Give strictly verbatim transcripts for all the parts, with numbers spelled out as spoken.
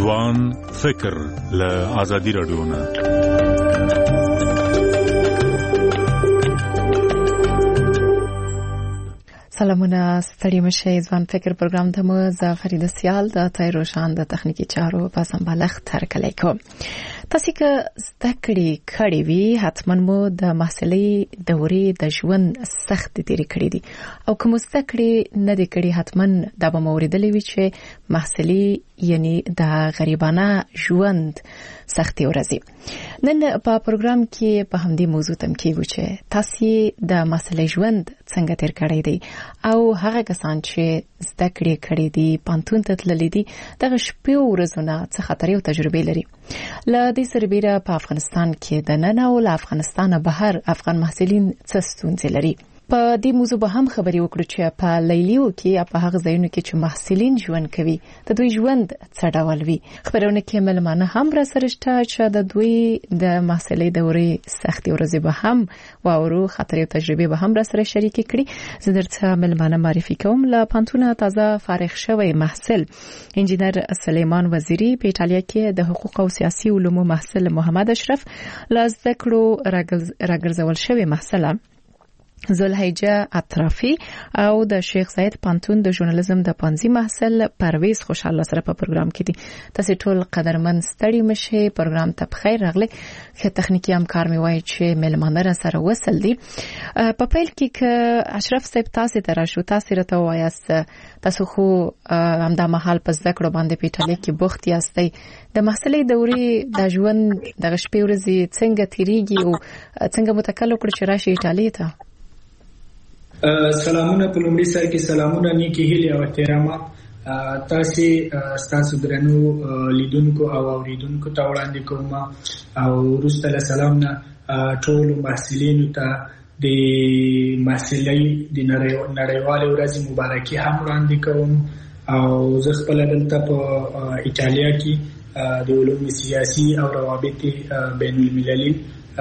ځوان فکر له آزادي رادیو نه. سلامونه ستړي مشه. ځوان فکر پروګرام ته مو زه فریده سیال د تایروشان د تخنیکی چارو په سمبالښت هرکلی کوم. تاسو که زده کړې کړې وي حتما مو د محصلۍ دورې د ژوند سخت تیری کړې دي او که مو زده کړې نه دي کړې حتما دا به مو اورېدلې وي چې محصلۍ یعنی د غریبانه ژوند سختي ورځي. نن په پروګرام کې په همدې موضوع تم کېږو چې تاسو د محصلۍ ژوند څنګه تیر کړی دی او هغه کسان چې زده کړې کړې دي پانتون ته تللي دي دغه شپې او ورځونه څه خطرې او تجربې لري. له دې سربېره په افغانستان کې د نن او له افغانستانه بهر افغان محصلین څه ستونزې لري. په دې موضوع به هم خبرې وکړو چې په لیلیو کې په هغه ځایونو کې چې محصلین ژوند کوي د دوی ژوند څه ډول وي. خبرونه کې ملمانه هم را سره شته چې د دوی د محصلۍ دورې سختي ورځې به هم واورو، خطرې او تجربې به هم را سره شریکې کړي. زه درته ملمانه معرفي کوم. له پانتونه تازه فارغ شوی محصل انجینر سلیمان وزیری په ایټالیا کې د حقوق او سیاسي علومو محصل محمد اشرف، له زده کړو راګرځول شوی محصل زلهیجه اطرافی او د شیخ زاید پانتون د ژورنالیزم د پانزي محصل پرویز خوشحاله سره په پروګرام کې دي. تاسو ټول قدرمن ستړي مشه. پروګرام ته بخیر راغلی. که تخنیکی همکار می وایي چې ملمانه را سره وصل دي. په پیل کې که اشرف صاحب تاسو ته راشو تاسو راته وایاست تاسو خو همدا محل په زده کړو باندې په ایټالیا کې بوخت یاستئ. د محصلۍ دورې د ژوند د شپې ورځې څنګه تیریږي او څنګه متکلو کړ چې راشي ایټالیا ته؟ سلامونه. په لومړي سر کې سلامونه نیکی هیلې او احترامات تاسو ستاسو درنو لیدونکو او اوریدونکو ته وړاندې کوم او وروسته له سلام نه ټول محصلینو ته د محصلۍ د نړیوالې ورځې مبارکي هم وړاندې کوم. او زه خپل دلته په ایټالیا کې د علوم سیاسي او روابط بین المللي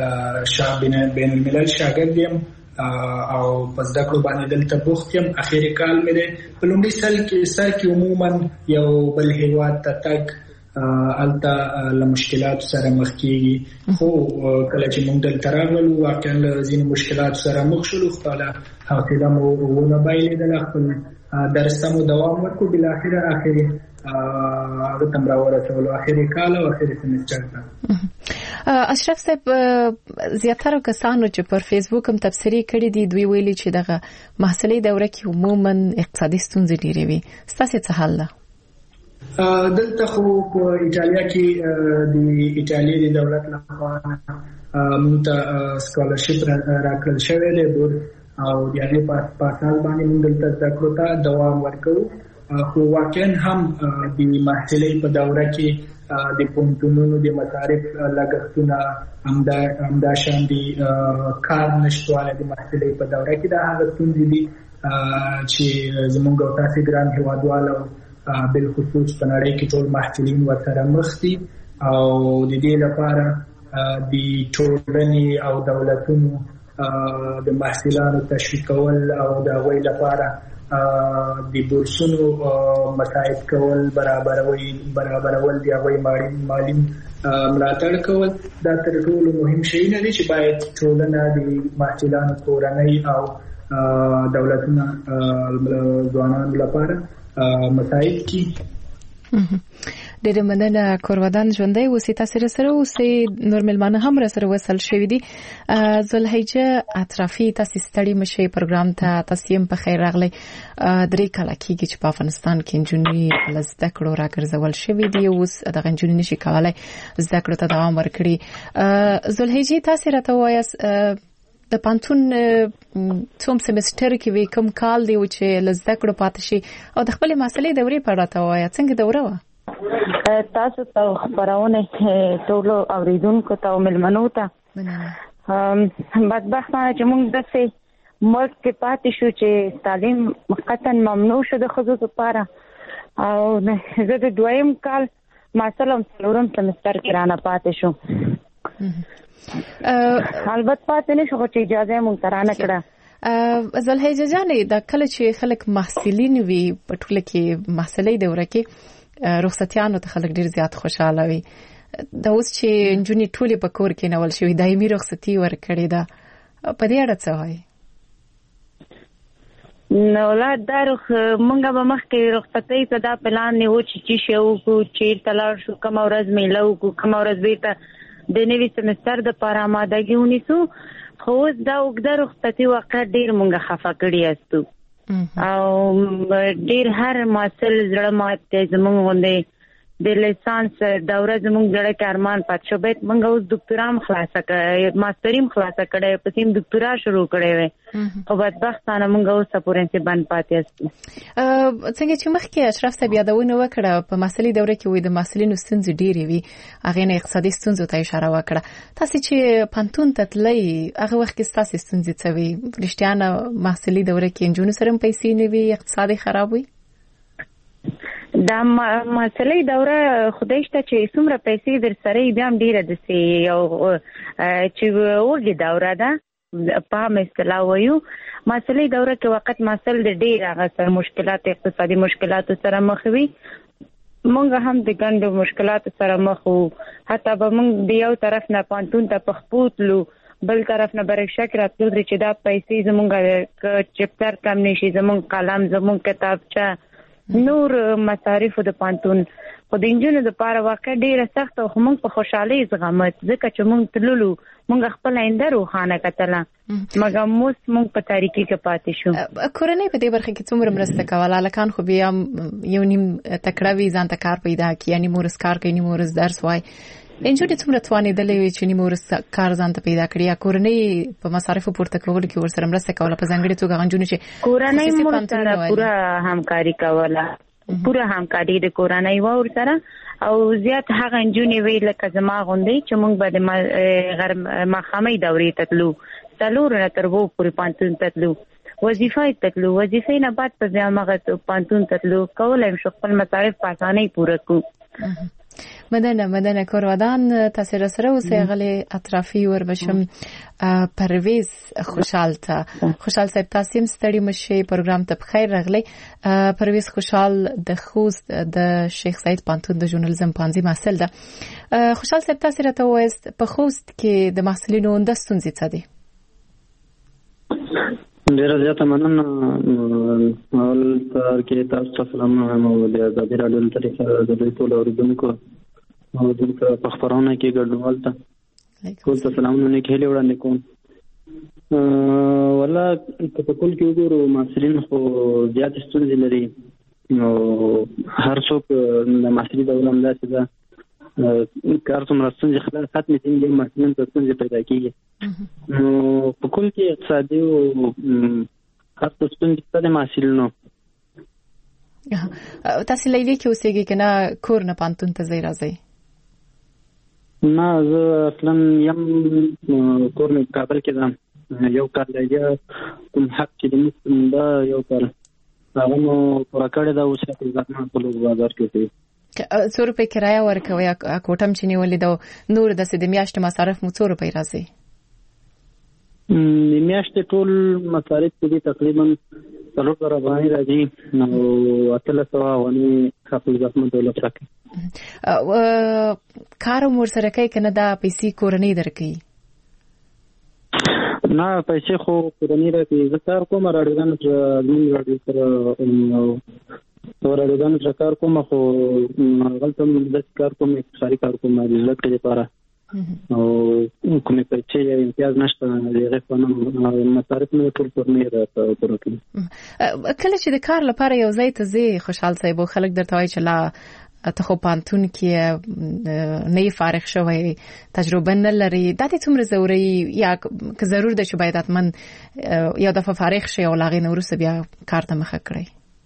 بین الملل شاګرد یم او په زده کړو باندې دلته بوخت یم. اخیری کال مې ده. په لومړي سر کې سر کې عموما یو بل هیواد ته تګ الته له مشکلاتو سره مخ کېږي، خو کله چې موږ دلته راغلو واقعا له ځینو مشکلاتو سره مخ شولو. خپله حوصله مو ونه بایلېدله، خپل درس ته مو دوام ورکړو. بالاخره اخري هغه ته راورسولو، اخري کال او اخري سمستر ته. اشرف صاحب، زیاتره کسانو چې پر فیسبوک هم تبصرې کړې دي دوی ویلي چې دغه محصلۍ دوره کې عموما اقتصادي ستونزې ډېرې وي. ستاسو څه حل ده؟ دلته خو په ایټالیا کې د ایټالیا د دولت لخوا موږ ته سکالرشپ راکړل شوی دی او د هغې په اساس باندې موږ دلته زده کړو ته دوام ورکوو. خو واقعا هم د محصلۍ په دوره کې د پونتونونو د مصارف لګښتونه همدا شان دي، کار نشتوالی د محصلۍ په دوره کې دا هغه ستونزې دي چې زموږ او تاسې ګران هېوادوالو بالخصوص په نړۍ کې ټول محصلین ورسره مخ دي. او د دې لپاره د ټولنې او دولتونو د محصلانو تشویقول او د هغوی لپاره د بورسونو مساعد کول، برابرول برابرول د هغوی مالي ملاتړ کول، دا تر ټولو مهم شیونه دي چې باید ټولنه د محصلانو کورنۍ او دولتونه ځوانانو لپاره مساعد کی. ډېر مننه. کورودان ژوندۍ اوسې. تاسو سره اوسې. نور ملمانه هم را سره وصل شوي دي. زلهیجه اطرافي، تاسو ستړي مشئ پروګرام ته. تاسو هم په خیر راغلی. درې کاله کېږي چې په افغانستان کې نجونې له زده کړو راګرځول شوي دي. اوس دغه نجونې نشي کولی زده کړو ته دوام ورکړي. زلهیجې تاسو راته ووایاست د پانتون څوم سمستر کې وي، کوم کال دی چې له زده کړو پاتې شي او د خپلې محصلۍ دورې په اړه راته ووایه څنګه دوره وه؟ تاسو ته خبرونه ټولو اوریدونکو ته او ملمنو ته بدبختانه چې موږ داسې ملک کې پاتې شو چې تعلیم قطعا ممنوع شو د ښځو لپاره. او زه د دویم کال محصل هم څلورم سمستر کې رانه پاتې شو. البته پاتې نه شو چې اجازه مونږ ترانه کړه. زلهیجه جانې دا کله چې خلک محصلین وي په ټوله کې محصلۍ دوره کې رخصتیانو ته خلک ډیر زیات خوشاله وي. دا اوس چې نجونې ټولې په کور کې نول شوې دایمي رخصتي ورکړې ده، په دې اړه څه وایي؟ نو ولادت دا رخ مونږه به مخکې رخصتۍ ته دا پلان نیو چې چې شی وکړو، چېرته لاړ شو، کومه ورځ میله وکړو، کومه ورځ بېرته د نوي سمستر دپاره آمادګي ونیسو. خو اوس دا اوږده رخصتي واقع ډېر مونږه خفه کړي یاستو او ډېر هر محصل زړه مات دی. زمونږ غوندې د لیسانس دوره زمونږ زړه کې ارمان پات شو، باید مونږ اوس دکتورا هم خلاصه کړی، ماسټري هم خلاصه کړی، پسې هم دکتورا شروع کړی وی، خو بدبختانه مونږ اوسه پورې انسې بند پاتې یاستو. څنګه چې مخکې اشرف صاحب یادونه وکړه په محصلي دوره کې وایي د محصلینو ستونزې ډېرې وي، هغې نه اقتصادي ستونزو ته اشاره وکړه. تاسې چې پوهنتون ته تلئ هغه وخت کې ستاسې ستونزې څه وي؟ رښتیا نه محصلي دوره کې نجونو سره هم پیسې نه وي، اقتصاد خراب وي؟ دا مسلې دوره خدای شته چې څومره پیسې در سره بیا هم ډیره دسي یو چې وګړي دوره ده په هم اصطلاح وایو. مسلې دوره کې وخت مسل د ډیر هغه سره مشکلات اقتصادي مشکلات سره مخ وي. مونږ هم د ګڼو مشکلات سره مخ وو، حتی به مونږ د یو طرف نه پانتون ته پخپوتلو، بل طرف نه برکشک راتلو چې دا پیسې زمونږ چپټر کم نشي، زمونږ قلم، زمونږ کتابچه، نور مصارف د پانتون. خو د انجونو د پاره واقع ډیره سخت او موږ په خوشحالي زغمت، ځکه چې موږ تللو موږ خپل آینده روښانه کتله، مګر موږ موږ په تاریکی کې پاتې شو. کورنۍ په دې برخه کې څومره مرسته کوله؟ لکان خو بیا یو نیم تکړه وي، ځان ته کار پیدا کړي، یعنی مورس کار کوي، نیم مورس درس وای. انجونې څومره توانېدلې وي چې نیم مورس کار ځان ته پیدا کړي، یا کورنۍ په مصارفو پورته کولو کې ورسره مرسته کوله؟ په ځانګړې توګه انجونې چې کورنۍ مور سره پوره همکاري کوله، پوره همکاري د کورنۍ و ورسره، او زیات هغه انجونې وی لکه زما غوندې چې موږ به د غیر مخامې دورې ته تلو، څلور نه تر وو پورې پانتون ته تلو، وظیفه ته تلو، وظیفې نه بعد په بیا مغه پانتون ته تلو، کولی شو خپل مصارف په اسانۍ پوره کړو. مدنه مدنه کورودان تاسو را سره اوسئ. غلې اطرافي ور بشم پرویز خوشحال ته خوشحال صاحب تاسو هم ستړي مشه پروګرام ته بخیر راغلی. پرویز خوشحال د خوست د شیخ سعید پانتون د ژورنالیزم پانځي محصل ده. خوشحال صاحب تاسو راته وایست په خوست کې د محصلینو د ستونزې څه دي؟ ډیره زیاته مننه. اول تر کې تاسو ته سلام او د آزادي راډیو طریقه د دوی ټول اوریدونکو او د خبرونه کې ګډون ته ټول ته سلامونه نه کېلې وړاندې کوم. ولا په ټول کې وګورو محصلین خو زیات ستونزې لري، نو هر څوک د محصلي دوره همداسې ده، کار څومره ستونزې خلاص ختمې شي د محصلین ته ستونزې پیدا کېږي. نو په کل کې اقتصادي او هر څه ستونزې شته د محصلینو. تاسو لیلې کې اوسېږئ که نه کور نه پانتون ته ځئ راځئ؟ نه زه اصلا یم کور مې کابل کې ده. یو کال لیلې کوم حق چې د مسلم ده یو کال هغه مو پوره کړې ده، اوس یې ځکه په لوګ بازار کې دی. څو روپۍ کرایه ورکوئ؟ کوټه م چې نیولې ده نور داسې د میاشتې مصارف مو څو روپۍ راځي؟ د میاشتې ټول مصارف چې دي تقریبا څلور زره افغانۍ راځي، نو اتلس سوه افغانۍ حافظ زحمت دولت راکوي. کار هم ورسره کوي که نه دا پیسې کورنۍ درکوي؟ نه پیسې خو کورنۍ راکوي. زه کار کوم راډیوګانو سره، زموږ راډیو سره راډیوګانو سره کار کوم، خو هلته هم داسې کار کوم اقتصادي کار کوم د زده کړې لپاره، او کومې پیسې یا امتیاز نشته، د هغې په نوم مصارف مې ټول کورنۍ راته پوره کوي. کله چې د کار لپاره یو ځای ته ځې خوشحال صاحب او خلک درته وایي چې لا ته خو پانتون کې نه یې فارغ شوی، تجربه نه لري، دا دې څومره ضروري یا که ضرور ده چې باید حتما یو دفعه فارغ شي او له هغې نه وروسته بیا کار ته مخه کړئ؟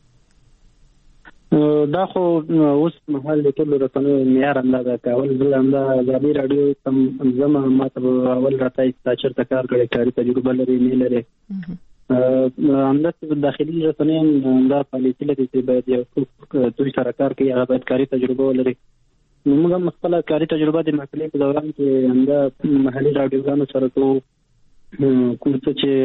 دا خو اوس مهال د ټولو رسنیو معیار اندازه کول. زه همدا ازادي راډیو ته ځم، ما ته اول راته تا چېرته کار کړی، کاري تجربه لري نه لري. همداسې داخلي رسنۍ هم همدا پالیسي لري چې باید یو څوک دوی سره کار کوي هغه باید کاري تجربه ولري. نو موږ هم خپله کاري تجربه د محصلۍ په دوران کې همدا محلي راډیوګانو سره کوو، کوم څه چې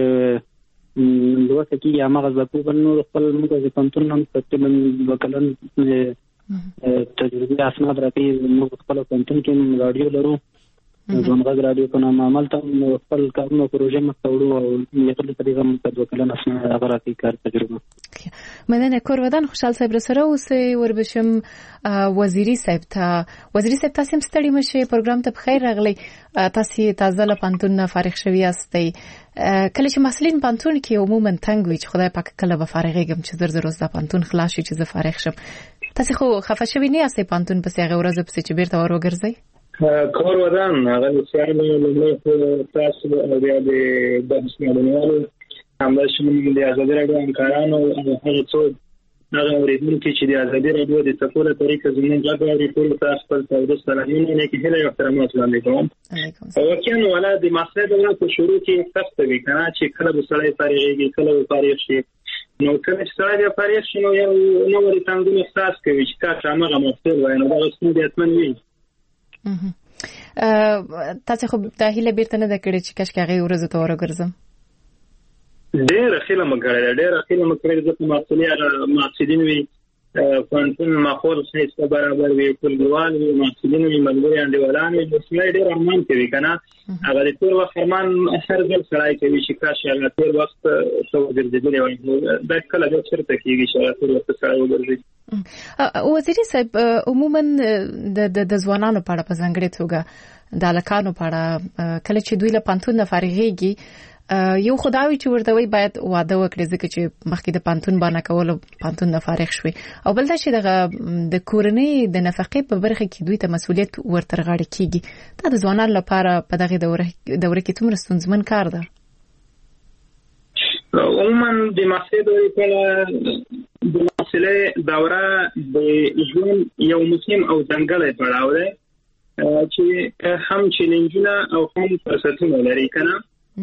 لوسته کېږي هماغه زده کوو. بل نور خپل موږ د پوهنتون هم تقریبا دوه کلن تجربي اسناد راکړي. موږ خپل پوهنتون کې رادیو لرو، ځوانغږ رادیو په نامه عمل ته خپل کارونه پروژې مخته وړو او یقیني طریقه موږ دوه کلن اسناد هغه راکړي کار تجربه. مننه. کور ودان خوشحال صاحب سره اوسې وربشم وزیری صاحب ته. وزیری صاحب تاسو هم ستړي مشه پروګرام ته بخیر راغلی. تاسو تازه له پانتون نه فارغ شوی یاستئ. کله چې مسلین پانتون کې عموما تنګ وي چې خدای پاک کله به فارغېږم چې زر زر اوس د پانتون خلاص شي چې زه فارغ شم. تاسو خو خفه شوی نه یاستئ پانتون پسې هغه ورځ پسې چې بیرته ور وګرځئ؟ کور ودان هغه سیاله له تاسو او بیا د بحث مېلمنو همدا شمول د آزادي راډیو همکارانو او هغه څوک هغه اوریدونکو چې د آزادي راډیو د تفوره طریقه زموږ غږ اوري ټول تاسو خپل تاسو سلامونه نه کې هله احترامات وړاندې کوم. او کله ولا د مسله د په شروع کې سخت وي کنه چې کله به سړی فارغېږي کله به فارغ شي نو کله چې سړی فارغ شي نو یو نو ورته څنګه احساس کوي چې تاسو هغه مختل وای نو دا څه دي اتمن وي. تاسو خو د هیله بیرته نه د کړی چې کاش هغه ورځ ته ورګرځم. ډېر خیله مګړې ډېر خیله مګړې د مسؤلیت مسؤلین وي پانتون ماحول څخه برابر وي ټولګوال وي مسؤلین وي ملګری انډیوالان وي د سړي ډېر ارمان کوي کنه هغه د ټول وخت ارمان هر ځل سړی کوي چې کاش هغه ټول وخت څو ګرځېدلی وي دا کله د چرته کېږي چې ټول وخت سړی وګرځي. وزیری صاحب عموما د د ځوانانو په اړه په ځانګړې توګه د الکانو په اړه کله چې دوی له پانتون نه فارغېږي یو خدای چې ورته وي باید واده وکړي ځکه چې مخکې د پانتون باندې کول پانتون نه فارغ شوي او بل دا چې د د کورنۍ د نفقې په برخه کې دوی ته مسؤلیت ورته غاړه کیږي. دا د ځوانانو لپاره په دغه دوره دوره کې څومره ستونزمن کار ده؟ عموما د مسلې په د مسلې دوره د ژوند یو مهم او ځانګړی پړاو دی چې هم چیلنجونه او هم فرصتونه لري کنه.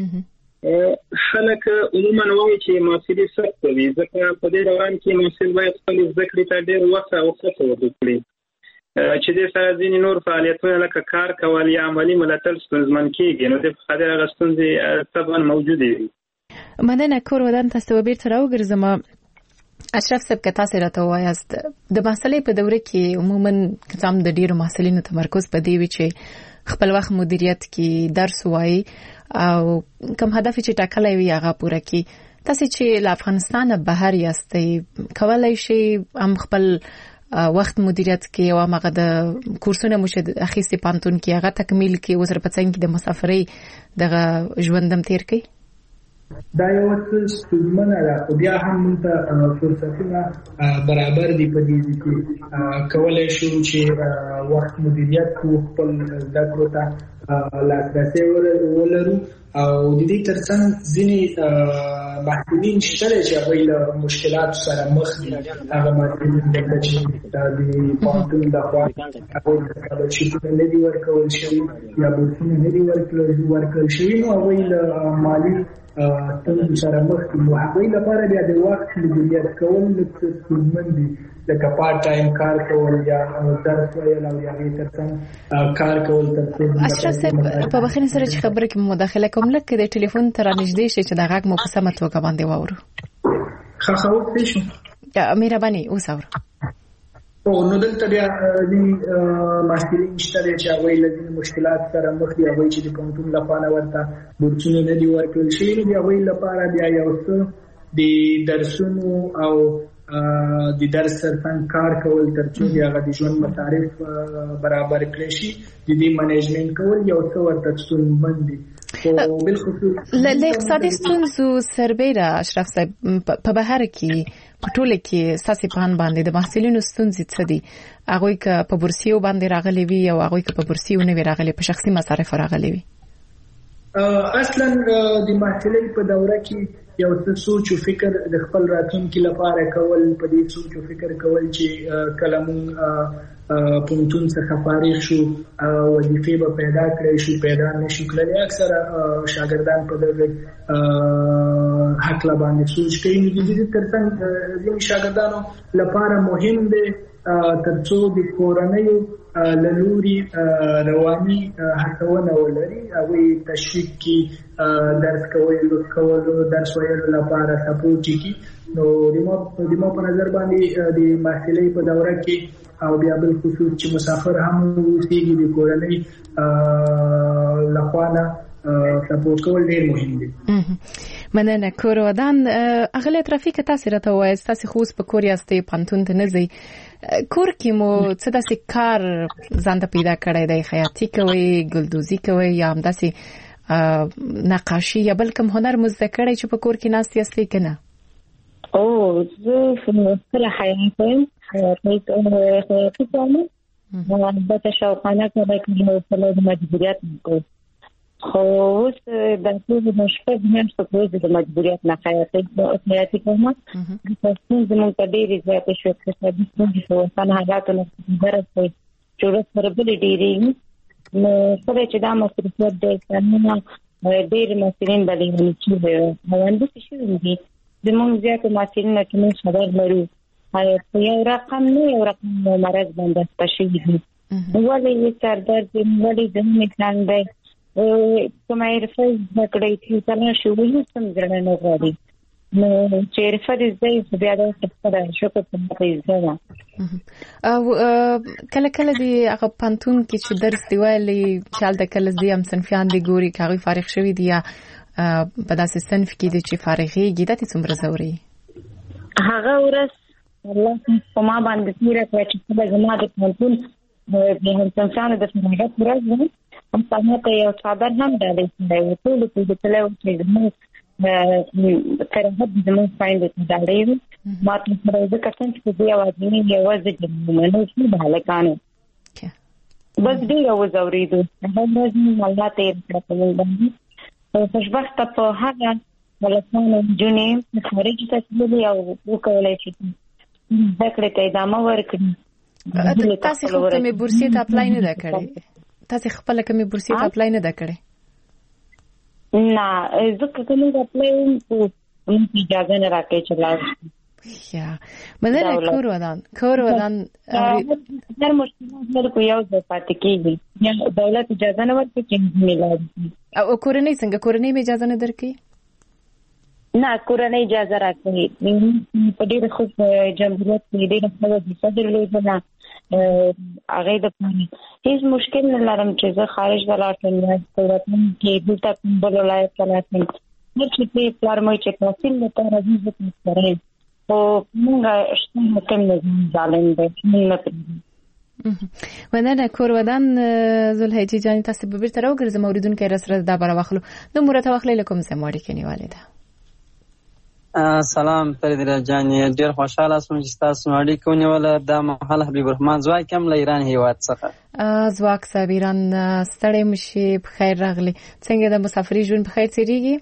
خلک عموما وایي چې مسلې سخت وي ځکه په دې دوران کې مسلې باید خپل ذکر ته ډېر وخت او وخت ورکړي چې د سازین نور فعالیتونه لکه کار کول یا عملی ملاتړ ستونزمن کیږي نو د خدای غستونځي طبعا موجود دي. مننه. کور ودان تاسو بیرته راوګرځم. اشرف صاحب که تاسو راته وایاست د مسلې په دوره کې عموما کتاب د ډیرو محصلینو تمرکز په دی وی چې خپل وخت مدیریت کې درس وایي او کوم هدف چې ټاکلی وي هغه پوره کړي. تاسو چې له افغانستان بهر یاستئ کولای شئ هم خپل وخت مدیریت کې او هغه د کورسونو مشد اخیستي پانتون کې هغه تکمیل کې وسره پڅنګ کې د مسافرۍ دغه ژوندم تیر کړي. دا یو څه ستونزمنه ده بیا هم موږ فرصتونه برابر دي په دې کې کولای شو چې وخت مدیریت کو خپل زده کړو ته لاسرسي ولرو او د دې ترڅنګ ځینې محصلین شته چې هغوی له مشکلاتو سره مخ دي. هغه محصلین دلته چې د پوهنتون لخوا سکالرشیپونه نه دي ورکول شوي یا بورسونه نه دي ورکړل شوي نو هغوی له مالي ستونزو سره مخ دي نو هغوی لپاره بیا د وخت مدیریت کول لږ ستونزمن دي لکه پارت ټایم کار کول یا درس ویل او یا هغې ترڅنګ کار کول تر څو. اشرف صاحب په بخښنې سره چې خبره کې مداخله کوم لکه د ټلیفون ته رانږدې شي چې د غږ مو په سمه توګه باندې واورو. ښه ښه اوس شو مهرباني اوس اورو. او نو دلته بیا د محصلین شته چې هغوی له ځینې مشکلات سره مخ دي هغوی چې د پوهنتون لخوا ورته بورسونه نه دي ورکړل شوي نو د هغوی لپاره بیا یو څه د درسونو او د درس سرڅنګ کار کول ترڅو هغه د ژوند مصارف برابر کړي شي د دې منیجمنت کول یو څه ورته ستونزمن دي. او بالخصوص له اقتصادي ستونزو سربېره اشرف صاحب په بهر کې په ټوله کې ساسي پان باندې د محصلینو ستونزې څه دي؟ هغوی که په بورسیو باندې راغلي وي او هغوی که په بورسیو نه وي راغلي په شخصي مصارف راغلي وي. اصلا د محصلۍ په دوره کې یو څه سوچ او فکر د خپل راتلونکي لپاره کول په دې سوچ او فکر کول چې کله مونږ پونتون څخه فارغ شو وظیفې به پیدا کړی شو پیدا نشو کړلی اکثره شاګردان په دغه هکله باندې سوچ کوي نو د دې ترڅنګ ځینې شاګردانو لپاره مهم دی ترڅو د کورنیو له لوري رواني هڅونه ولري هغوی تشویق کړي درس کول کولو درس ویلو لپاره سپورټ کړي نو د ما د ما په نظر باندې د محصلۍ په دوره کې او بیا بل خصوص چې مسافر هم اوسېږي د کورنۍ لخوا نه سپورټ کول ډېر مهم دي. مننه. کور ودان اغلی ترافیک تاسو راته وایي تاسو خو په کور یاستئ پانتون ته نه ځئ کور کې مو څه داسې کار ځان ته پیدا کړی دی خیاطي کوئ ګلدوزي کوئ یا همداسې نقاشي یا بل کوم هنر مو زده کړی چې په کور کې ناست یاستئ که نه؟ او زه خپله خیاطي کوم خیاطي کوم البته شوقانه کولی کوم خپله د مجبوریت نه کوم خو اوس د ټول د شپږ میاشتو پورې د مجبوریت نه خیاطي خیاطي کوم تاسو زموږ ته ډېرې زیاتې شوې اقتصادي ستونزې په وطن حالاتو نه درسته چې ورځ سره بلې ډېرې نو کله چې دا مصرفیت دی قانونه ډېر محصلین به لیوني کېږي او همداسې شوي دي زموږ زیاتو محصلینو چې موږ خبر لرو په یو رقم نه یو رقم مرض باندې اخته شوي دي ولې سردرد دی ولې ذهني تنګ دی کومه حرفه زده کړئ چې کله شروع یې سم زړه نه غواړي نو چې حرفه دې زده یې خو بیا داسې خپله شکر په ماته یې زده ده. او کله کله د هغه پانتون کې چې درس دی ویلی چې هلته کله ځي هم صنفیان دې ګوري که هغوی فارغ شوي دي یا په داسې صنف کې دي چې فارغېږي دا دې څومره ځوري؟ هغه ورځ الله په ما باندې تېره کړه چې کله زما د پانتون د همصنفیانو د فراغت ورځ ده هم ته یو څادر هم ډالۍ کړی و ټولو کې د تللی و چې زموږ فراغت زموږ خویندو ته ډالۍ وي ما ته سره زه کتم چې زه یوازینۍ یوازې د منو چې د هلکانو بس ډېره وځورېدو هغه ورځ مې الله ته یې کړه په موږ باندې خوشبخته په هغه هلکانو نجونې خارج ته تللي او وکولی چې زده کړې ته ادامه ورکړي. تاسې خو کومې بورسیې ته اپلای نه ده کړې؟ تاسې خپله کومې بورسیې ته اپلای نه ده کړې؟ نه زه که کومې ته اپلای وم خو موږ اجازه نه راکوي چې لاړ شو. یا مننه. کور ودان کور ودان هر مشکلات خلکو یو ځای پاتې کېږي دولت اجازه نه ورکوي چې نجونې لاړ شي. او کورنۍ څنګه کورنۍ مې اجازه نه درکوي؟ نه کورنۍ اجازه راکوي په ډېره ښه جمهوریت کې ډېره ښه وظیفه درلودله هغې دپاره هېڅ مشکل نه لرم چې زه خارج ته لاړ شم یا په وطن کې دلته کوم بل ولایت ته لاړ شم هر چې چې پلار مې چې تحصیل لپاره ځي زه تاسو سره یم خو مونږ شته حکم نظام ظالم دی مونږ نه پرېږدي. مننه. کور ودان ذوالحجې جانې تاسې به بېرته راوګرځم اورېدونکی راسره دا به راواخلو نو مو راته واخلئ له کوم ځای مو اړیکه نیولې ده؟ سلام فریده جانې ډېر خوشحاله شوم چې تاسو اړیکه ونیوله دا مهال حبیب الرحمن ځواک یم له ایران هېواد څخه. ځواک صاحب ایران ستړی مو شي په خیر راغلی څنګه د مسافري ژوند په خیر تېرېږي؟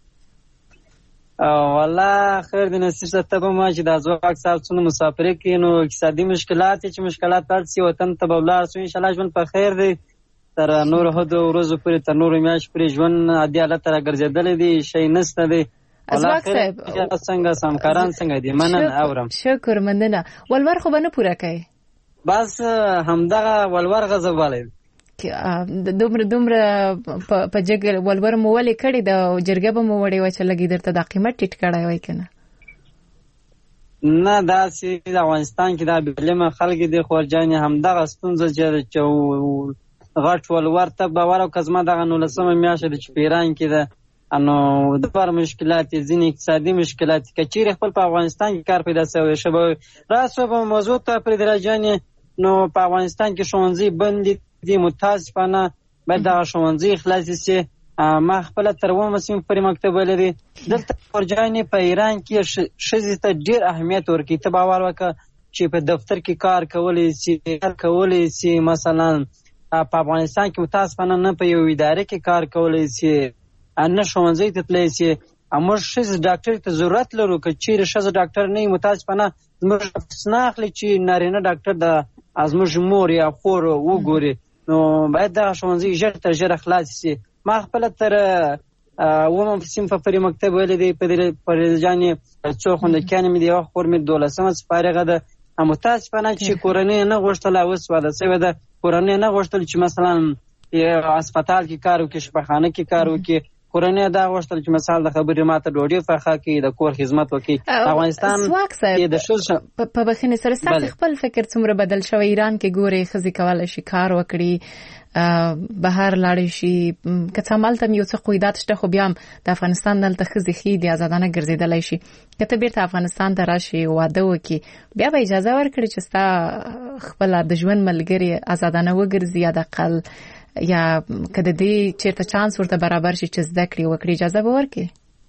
والله خیر دې نصیب شه ته به ما چې دا ځواک صاحب څونه مسافري کوي نو اقتصادي مشکلات چې مشکلات پاتې شي وطن ته به ولاړ شو انشاءالله ژوند په خیر دی تر نورو هدو ورځو پورې تر نورو میاشتو پورې ژوند عادي حالت ته راګرځېدلی دی شی نشته دی. ځواک صاحب څنګه سمکاران څنګه دي؟ مننه اورم. شکر مننه. ولور خو به نه پوره کوي؟ بس همدغه ولور غضب والی دومره دومره په جګ ولور مو ولې کړې ده او جرګه به مو وړې وه چې لږ درته دا قیمت ټیټ کړی وای که نه؟ نه داسې د افغانستان کې دا بېعلمه خلک دي خورجانې همدغه ستونزه چې غټ ولور ته به ورکړه زما دغه نولسمه میاشته ده چې په ایران کې ده نو د بار مشکلات ځینې اقتصادي مشکلات که چیرې خپل په افغانستان کې کار پیدا شوی شه به راسو به موضوع ته فریده جانې نو په افغانستان کې ښوونځي بند دي متاسفانه باید دغه ښوونځي خلاصې شي. ما خپله تر اوومه صنف پورې مکتب ویلی دلته خورجانې په ایران کې ښځې ته ډېر اهمیت ورکوي. ته باور وکړه چې په دفتر کې کار کولی شي کار کولی شي مثلا په افغانستان کې متاسفانه نه په یو اداره کې کار کولی شي نه ښوونځي ته تللی شي. موږ ښځې ډاکټر ته ضرورت لرو که چیرې ښځه ډاکټر نه وي متاسفانه زموږ نه اخلي چې نارینه ډاکټر د زموږ مور یا خور وګوري نو باید دغه ښوونځي ژر تر ژره خلاص شي. ما خپله تر اوومه صنفه پورې مکتب ویلی دی فریده جانې څو خوندکیانې مې د یوه خور مې دولسمه فارغه ده متاسفانه چې کورنۍ نه غوښتله اوس واده شوې ده کورنۍ نه غوښتل چې مثلا اسپتال کې کار وکړي شفاخانه کې کار وکړي کورنۍ دا غوښتل چې مثال د خبرې ماته ډوډۍ پخه کړي، د کور خدمت وکړي. افغانستان کې د ښځو په بخښنې سره ستاسو خپل فکر څومره بدل شوی؟ ایران کې ګوري ښځې کولی شي کار وکړي، بهر لاړې شي، که څه همالته یو څه قیودات شته، خو بیا هم د افغانستان دلته ښځې ښې دي، ازادانه ګرځېدلی شي. که ته بیرته افغانستان ته راشي، واده وکړي، بیا به اجازه ورکړي چې ستا خپله د ژوند ملګري ازادانه وګرځي، یا د اقل یا که د دې چېرته چانس ورته برابر شي چې زده کړي وکړي، اجازه به ورکړي؟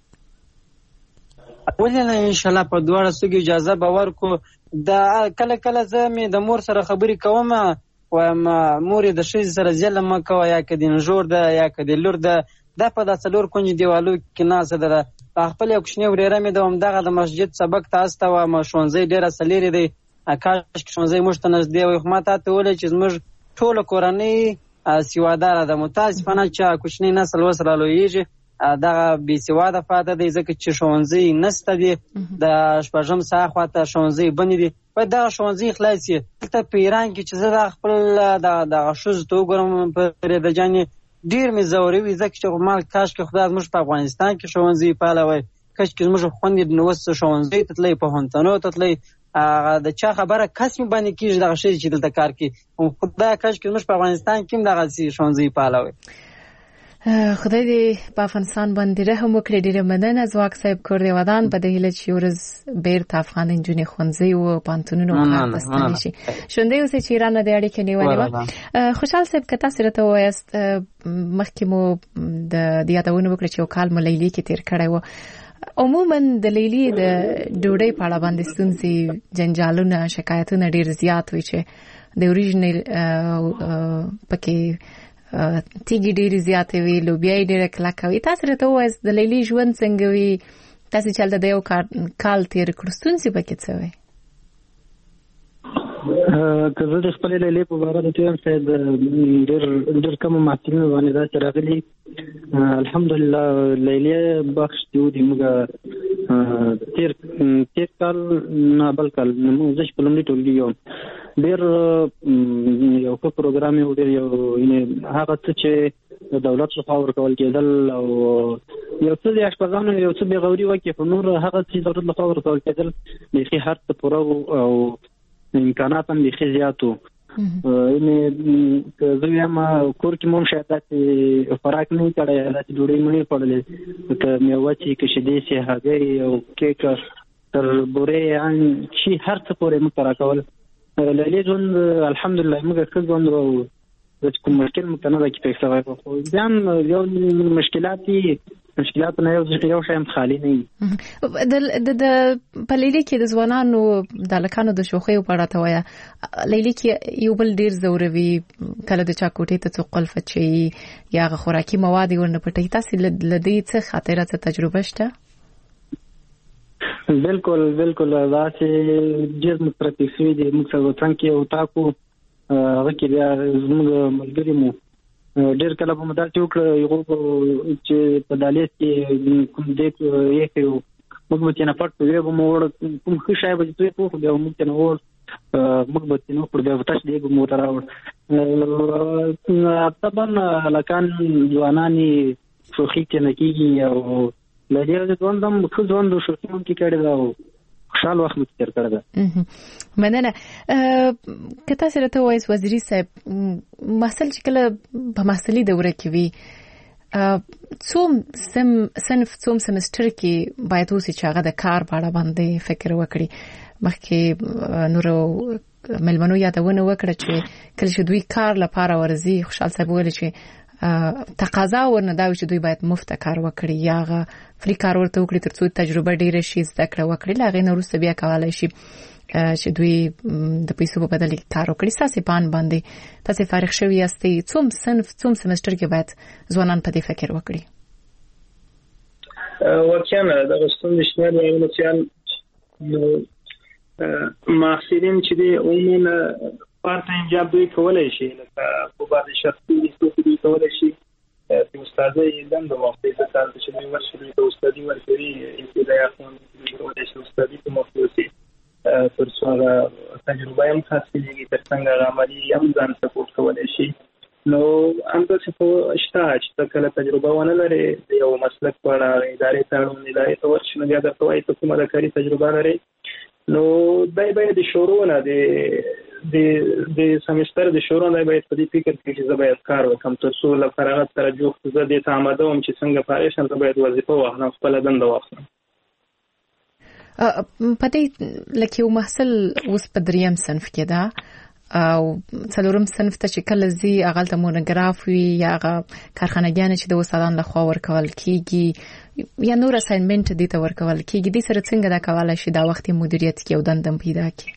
ولې نه، انشاءالله په دواړه سترګو اجازه به ورکړو. دا کله کله زه مې د مور سره خبرې کوم، وایم مور د ښځې سره ظلم مه کوه، یا که د نژور ده یا که د لور ده، دا په دا څلور کونج دیوالو کې ناسته ده. خپل یو کوچنۍ ورېره مې ده، همدغه د مسجد سبق ته استه وه، ښوونځی ډېره څه لرې دی، کاشکې ښوونځی موږ ته نږدې وي. خو ما تا ته وویل چې زموږ ټوله کورنۍ سواداره ده. متاسفانه چې کوچنی نسل اوس رالویږي دغه بې سواده پاتې دی، ځکه چې ښوونځي نشته دي، د شپږم ساعت خواته ښوونځي بندې دي. باید دغه ښوونځي خلاص شي. دلته په ایران کې چې زه د خپل دغه ښځو ته وګورم، فرېده جانې ډېر مې ځوروي، ځکه چې مال کاشکې خدای زموږ په افغانستان کې ښوونځي فعاله وای، کاشکې زموږ خویندې اوس ښوونځي ته تللی، پوهنتونو ته تللی. د چا خبره کس مې باندې کېږي دغه ښځې چې دلته کار کوي. خدای کاشکې زموږ په افغانستان کې هم دغسې ښوونځي فعاله وای. خدای دې په افغانستان باندې رحم وکړي. ډېره مننه ځواک صاحب کور دې ودان. په دې هیله چې یو ورځ بیرته افغان نجونې ښوونځي و پوهنتونونو کار ته ستنې شي. ژوندی اوسئ چې ایران نه دې اړیکې نیولې وه. خوشحال صاحب که تاسو راته ووایاست، مخکې مو د یادونه وکړه چې یو کال مو لیلي کې تېر کړی و. عموما د لیلي د ډوډۍ په اړه باندې ستونزې، جنجالونه، شکایتونه ډېر زیات وي چې د اوریجنل پکې تیږي ډېرې زیاتې وي، لوبیا یې ډېره کلکه وي. تاسو راته ووایاست د لیلي ژوند څنګه وي؟ تاسو چې هلته د یو کال تېر کړو، ستونزې پکې څه وي؟ که زه د خپلې لیلې په باره د وایم، شاید ډېر ډېر کمو محصلینو باندې داسې راغلي. الحمدلله لیلې بخش دی و د موږ تېر تېر کال نه بل کال زه چې په لومړي ټولګي یم، ډېر یو ښه پروګرام یې و، ډېر یو هغه څه چې د دولت لخوا ورکول کېدل، او یو څه د اشپزانو یو څه بېغوري وکړي، خو نور هغه څه دولت لخوا ورکول کېدل بیخي هر څه پوره و، او امکانات هم بیخي زیات و. یعنې که زه وایم کور کې مو هم شاید داسې خوراک نه وي کړی، داسې ډوډۍ مو نه وي خوړلې، که میوه چې که شیدې چې هګۍ او کیک تر بورې چې هر څه پورې موږ ته راکول. لیلې ژوند الحمدلله موږ ښه ژوند و، کوم مشکل موږ ته نه ده کیپېښ شوی، خو بیا هم یو مشکلات دي، مشکلاتو نه یو شی هم خالي نه وي. د په لیلې کې د ځوانانو د هلکانو د شوخیو په اړه ته وایه. لیلې کې یو بل ډېر ځوروي، کله د چا کوټې ته څوک قلف اچوي یا هغه خوراکي مواد یې ورنه پټوي. تاسې له دې څه خاطره څه تجربه شته؟ بالکل بالکل داسې ډېر موږ سره پېښ شوي دي. موږ سره څنګ کې اطاق و، هغه کې بیا زموږ ملګري مو ډېر کله به مو داسې وکړه، هغو چې په دهلیز کې کوم دیګ ایښی و، موږ به ترېنه پټ کړو، بیا به مو وړ کوم ښه شی به چې پرې پوښو، بیا به موږ ترېنه وړ، موږ به ترېنه وکړو، بیا به تش دیګ به مو ورته راوړ. طبعا هلکان ځوانان یې شوخي ترېنه کېږي، او له دې ژوند هم ښه ژوند و، شوخي هم کې کړې ده، او خوشحال وخت مو تېر کړی ده. مننه. که تاسو راته ووایاست وزیري صاحب، محصل چې کله په محصلي دوره کې وي، څوم صنف څوم سمستر کې باید اوسي چې هغه د کار په اړه باندې فکر وکړي؟ مخکې نورو مېلمنو یادونه وکړه چې کله چې دوی کار لپاره ورځي، خوشحال صاحب وویل چې تقاضا ورنه دا وي چې دوی باید مفت کار وکړي، یا هغه فری کار ورته وکړي ترڅو تجربه ډیره شي، زده کړه وکړي، له هغې نه وروسته بیا کولی شي چې دوی د پیسو په بدل کې کار وکړي. ستاسې په اند باندې تاسې فارغ شوي یاستئ، څوم صنف څوم سمستر کې باید ځوانان په دې فکر وکړي؟ واقعا دغه ستونزې شته دي. مثلا محصلین چې دي عموما پارت ټایم جاب دوی کولای شي، لکه په بعضې شخصي لیستو کې دوی کولای شي چې استادۍ دنده واخلي، ځکه چې دوی ورشي دوی ته استادي ورکوي، ابتدایي اقوام دوی کولای شي استادي په مخ یوسي، تر څو هغه تجربه هم حاصلېږي، تر څنګ هغه عملي هم ځان سپورټ کولای شي. نو همداسې خو شته چې ته کله تجربه ونه لرې د یو مسلک په اړه ادارې ته اړوند ادارې ته ورشې نو بیا درته وایي ته کومه د کاري تجربه لرې نو دی باید د شروع نه د د د سمستر د شروع نه باید په دې فکر کې چې زه باید کار وکړم تر څو له فراغت سره جوخت زه دې ته آماده وم چې څنګه فارغ شم زه باید وظیفه واخلم خپله دنده واخلم. په دې لکه یو محصل اوس په دریم صنف کې ده او څلورم صنف ته چې کله زی هغه مونوګراف وي یا هغه کارخانه‌ګان چې د استادانو لخوا ورکول کیږي یا نور اساینمنت دي ته ورکول کیږي د سره څنګه دا کولای شي دا وخت مدیریت کې او دندم پیدا کړي.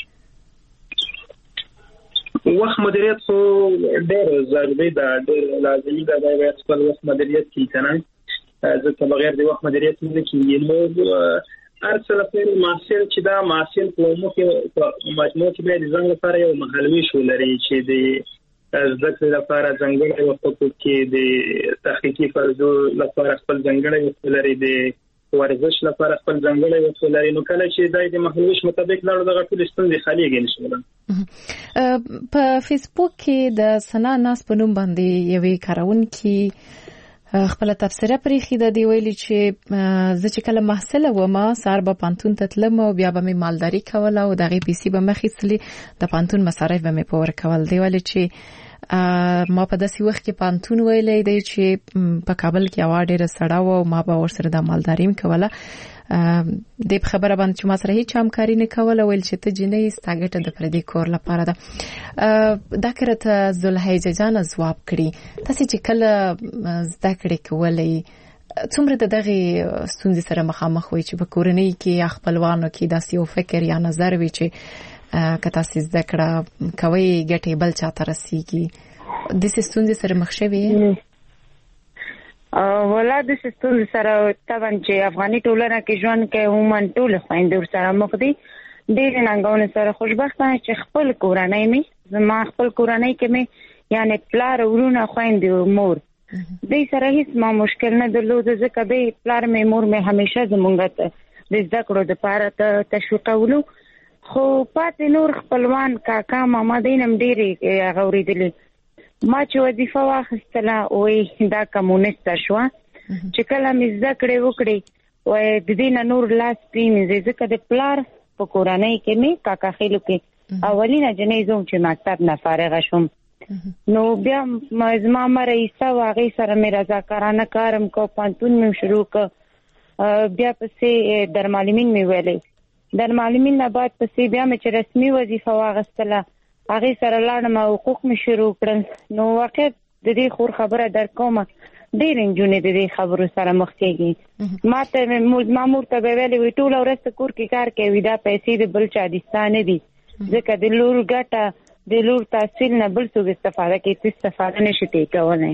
وخت مدیریت خو ډېر ضروري ده ډېر لازمي ده باید خپل وخت مدیریت کړي کنه ځکه بغیر د وخت مدیریت نه کیږي نو ارسل په محصول چې دا محصول په مو کې مجموع کې د ځنګل لپاره یو محلوي شو لري چې د ذکر لپاره ځنګل وخت کې د تحقیقي فرضو لپاره خپل ځنګل وخت لري د ورزش لپاره خپل ځنګل وخت لري نو کله چې د محلوي مطابق لاړو دغه ټول ستونزې خالیږي نشول. په فیسبوک کې د سنا ناس په نوم باندې یوې کارونکي خپل تفسیره پرې خیده دی ویلي چې زه چې کله محصل وم سار به پانتون ته تلم او بیا به مې مالداري کوله او دغه پیسې به مخې سلی د پانتون مصارف به مې پور کول دی ویلي چې ما په داسې وخت کې پانتون ویلې دی چې په کابل کې هوا ډېره سړه و او ما به ورسره د مالداري کوله د خبره باندې چې ما سره هیڅ همکاري نه کوله ویل چې ته جنې ستاګټه د پردي کور لپاره ده. دا کرته زلحیجه جان ځواب کړي تاسو چې کله زده کړې کولې څومره د دغه ستونزې سره مخامخ وي چې په کورنۍ کې خپلوانو کې داسې یو فکر یا نظر وي چې که تاسو زده کړه کوي ګټې بل چاته رسیږي د ستونزې سره مخ شوي؟ ولادت سیستم سره طبعا چې افغاني ټولنه کې ژوند کوي عموما ټول خويندې سره مخ دي ډېر ننګونه سره خوشبختانه چې خپل کورنۍ می زما خپل کورنۍ کې می یعنی پلار ورونه خويندې مور دې سره هیڅ ما مشکل نه درلود ځکه دې پلار می مور می همیشه زمونږ ته د زده کړو د پاره تشویقولو خو پاتې نور خپلوان کاکا ماما دینم ډېری غوړېدلې ما چې وظیفه واخیستله وای دا کمونیست شو چې کله مې زده کړې وکړې وای د دې نه نور لاس پرېمځي ځکه د پلار په کورنۍ کې مې کاکا خېلو کې اولینه جنې زوم چې مکتب نه فارغه شوم نو بیا زما مره ایسا واغې سره مې رضاکارانه کارم کو پانتون مې شروع ک بیا پسې درمالمین مې ویلې درمالمین نه بعد پسې بیا مې چې رسمي وظیفه واغستله هغه سره لاړم حقوق مې شروع کړل نو واقع د دې خور خبره در کومه ډېر انجونې د دې خبرو سره مخ کېږي ما ته مامور ته ویلې وی ټول ورځ کور کې کار کوي دا پیسې د بل چا دستانه دي ځکه د لور ګټه د لور تحصیل نه بل څه استفاده کوي استفاده نشي کولای.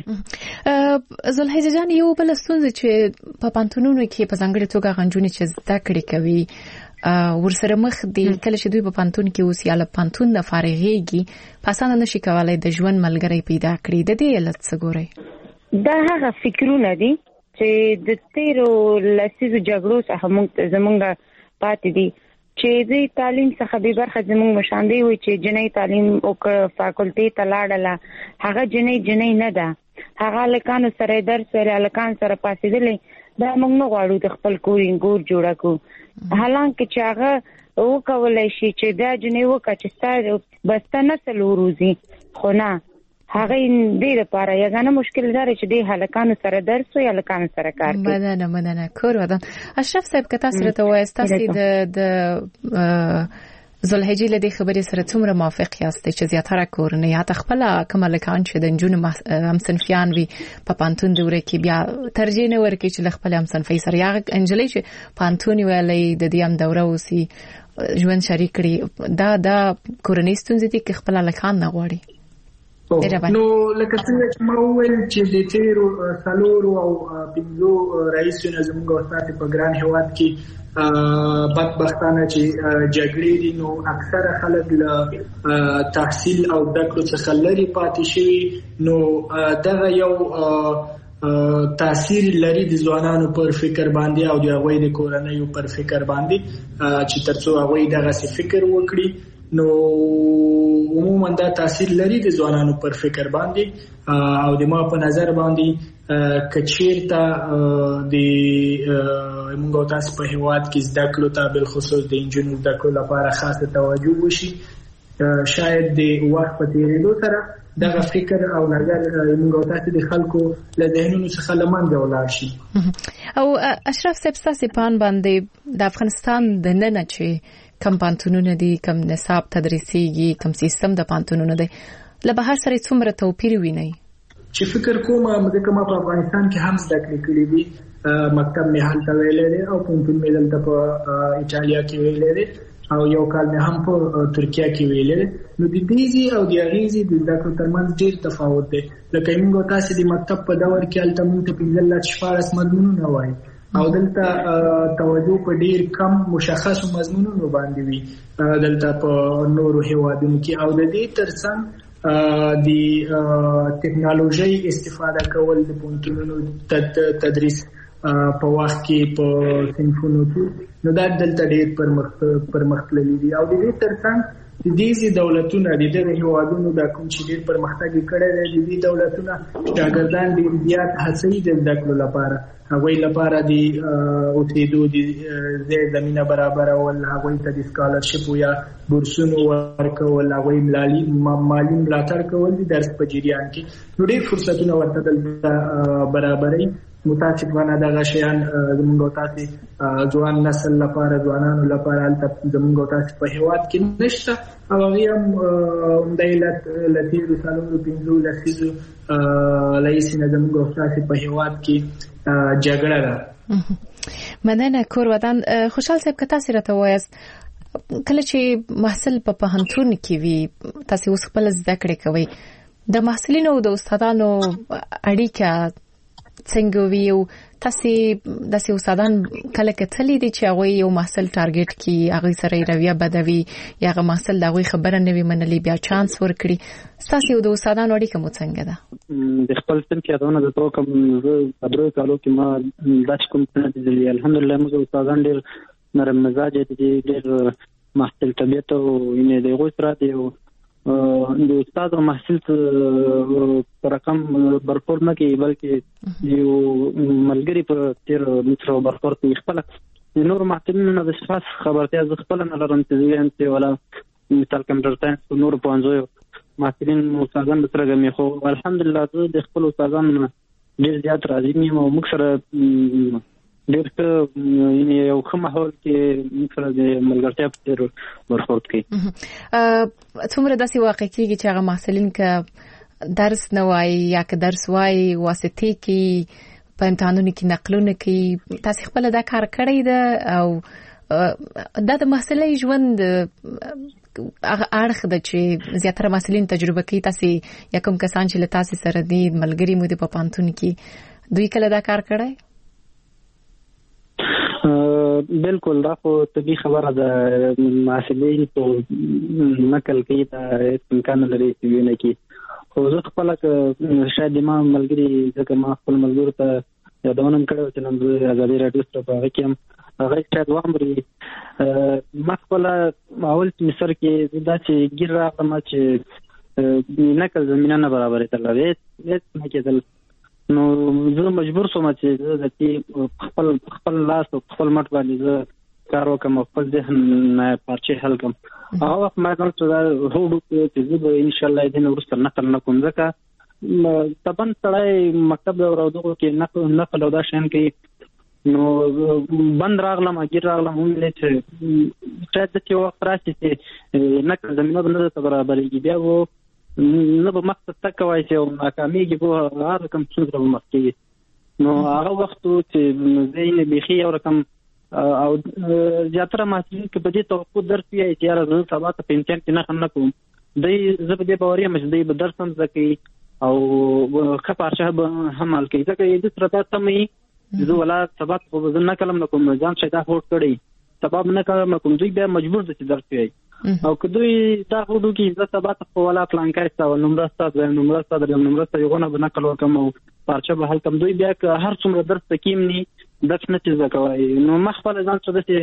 زلحیجه جان یو بل ستونزه چې په پانتونونو کې په ځانګړي توګه غنجونې چې زده کړې کوي ورسره مخ دي کله چې دوی په پانتون کې اوس یا له پانتون نه فارغېږي پاسانه نشي کولای د ژوند ملګری پیدا کړي د دې علت څه ګوري؟ دا هغه فکرونه دي چې د تیرو لسیزو جګړو څخه موږ زمونږ پاتې دي چې د تعلیم څخه به برخه زموږ مشاندې وي چې جنۍ تعلیم او فاکولټي ته لاړله هغه جنۍ جنۍ نه ده هغه لکانو سره درس ویل لکان سره پاسېدلې دا موږ نه غواړو د خپل کورین ګور جوړه کو حالانکه چې هغه وکولای شي چې دا جنۍ وکړي چې ستاسو بسته نسل وروزي خو نه هغه دې لپاره یګانه مشکل دار چې دې هلکانو سره درس او هلکانو سره کار کوي. مننه مننه کور ودان اشرف صاحب که تاسو ته وایي تاسو د د زلحیجه له دې خبرې سره څومره موافق یاست چې زیاتره کورنۍ یا خپل کوم لکان چې د جنونو هم صنفیان وي په پانتون دوره کې بیا ترجیح نه ورکړي چې خپل هم صنفي سره یا انجلې چې پانتون ویلې د دې هم دوره وسی ژوند شریک کړي دا دا کورنۍ ستونزې دي چې خپل لکان نه غواړي. نو لکه څنګه چې ما وویل چې د تیرو څلورو او پنځو رئیسونو زموږ استاد په ګران هیواد کې بدبختانه چې جګړې دي نو اکثره خلک له تحصیل او دکړو څخه لري پاتې شوي نو دغه یو تاثیر لري د ځوانانو پر فکر باندې او د هغوی د کورنۍ پر فکر باندې چې ترڅو هغوی دغه څه فکر وکړي نو عموما دا تاثیر لري د ځوانانو پر فکر باندې او د ما په نظر باندې کچیرته د موږ تاسو په هیواد کې زده کړو ته بل خصوص د انجینر زده کړو لپاره خاصه توجه وشي شاید د وخت په تیریدو سره دغه فکر او نظر موږ تاسو د خلکو له ذهنونو څخه لمنځه ولاړ شي. او اشرف صاحب تاسو په ان باندې د افغانستان د نن چې کم پانتونونه دي کم نصاب تدریسيږي کم سیستم د پانتونونه دي له بهر سره څومره توپیر ویني چې فکر کوم موږ کوم په افغانستان کې هم زده کړې دي مکتب مې هلته ویلې دي او پونتون مې دلته په ایتالیا کې ویلې دي او یو کال مې هم په ترکیه کې ویلې دي نو د دې او د اغیزي د زده کړو ترمنځ ډېر تفاوت دی لکه موږ تاسو د مکتب په دور کې هلته موږ ته پنځه لس شپاړس مضمونونه وایي او دلته توجه په ډیر کم مشخصو مضمونونو باندې وي دلته په نورو هیوادونو کې او د دې ترڅنګ د ټکنالوژي استفاده کول د پونتونو تدریس په وخت کې په صنفونو کې نو دا دلته ډیر پرمختللي دي او د دې ترڅنګ د دې دولتونو د دې هیوادونو د کوم چې ډیر پرمختګ کړي دي د دې دولتونو شاګردان ډیر زیات هڅې د زده کړو لپاره هغوی لپاره د اوتیدو د زمینه برابر او هغوی ته د سکالرشپ یا بورسونو ورکول هغوی مالی مالی ملاتړ کول د درس په جریان کې نو ډیر فرصتونه ورته برابرې متاسفانه دغه شیان زموږ تاسو ځوان نسل لپاره ځوانانو لپاره زموږ تاسو په هیواد کې نشته او هغه هم د علت لتیر سالونو پنځو لسیزو لایسینه زموږ تاسو په هیواد کې جګړه ده. مننه کور ودان خوشحال صاحب که تاسو راته وایست کله چې محصل په پوهنتون کې وي تاسو اوس خپل زده کړې کوي د محصلینو او د استادانو اړیکه څنګه وی او تاسو د استادان کله کتلې دي چې هغه یو محصل ټارګټ کی هغه سره رویه بدوي یا هغه محصل دغه خبره نه وي منلي بیا چانس ورکړي تاسو د استادانو اړیکه مو څنګه ده د خپل سم کې ادونه د تو کوم صبر کالو کې ما داش کوم څه دي الحمدلله موږ استادان ډېر نرم مزاج دي ډېر محصل طبيعت او یې د غوښتره دي د استاد او محصل پر رقم برخورد نه کوي بلکې یو ملګری په تیر متر برخورد کوي خپل نور محصلینو د خاص خبرتیا ز خپل نه لرم چې ولا مثال کمپیوټر ساينس نور پوهنځو محصلین استادان سره غمي خو الحمدلله د خپل استادان ډیر زیات راضي مې او موږ سره ډیر څه یو ښه ماحول کې موږ سره د ملګرتیا په تیر برخورد کوي څومره داسې واقع کېږي چې هغه محصلین که درس نه وایي یا که درس وایي واسطې کې په امتحانونو کې نقلونه کوي تاسو خپل دا کار کړی ده او دا د محصلې ژوند اړخ ده چې زیاتره محصلین تجربه کوي تاسو یا کوم کسان چې له تاسو سره دي ملګری مو دي په پانتون کې دوی کله دا کار کړی بالکل دا خو طبي خبره ده محصلین په نقل کې دا امکان لري چې ویني کې خو زه خپل شاید ما ملګری ځکه ما خپل ملګرو ته یادونه کړو چې نن د ازادي رادیو سره په کې هغه شاید وامري ما خپل اول مصر کې دا چې ګیر راغلم چې نقل زمينه نه برابرې تلوي هیڅ نه کېدل نو زه مجبور شوم چې زه د خپل خپل لاس او خپل مټ باندې زه کار وکم خپل ذهن نه پارچه حل کوم هغه وخت ما ځان ته هوډ چې زه ان شاء الله دې نور سره نقل نه کوم ځکه طبعا سړی مکتب او دغه کې نقل نقل او دا شین کې نو بند راغلم اګیر راغلم هم لې چې شاید چې وخت راشي چې نقل زمينه باندې ته برابرېږي بیا وو نو په مقصد تک وای چې ناکاميږي په هغه کوم څه سره مخکې نو هغه وخت چې زین بيخي او رقم او زیاتره محصلین کې په دې توقع درس یې چې راځي سبا ته پنځه کې نه خنه کوم دای زه په دې باورې مې دې به درس هم زکې او خپارشه هم حل کوي ځکه دې سره تاسو مې زه ولا سبا په ځن کلم نه کوم ځان شته هوټ کړی سبب نه کلم نه کوم دوی به مجبور دي چې درس یې او کدوې دا هوډو کې زه سبا ته په ولا پلان کړی تا نمبر ستاسو نمبر ستاسو نمبر ستاسو یو نه بنا کلو کوم پارچه به حل کوم دوی بیا هر څومره درس تکیم ني درس نه چیز کوي نو مخفل ځان څه دسه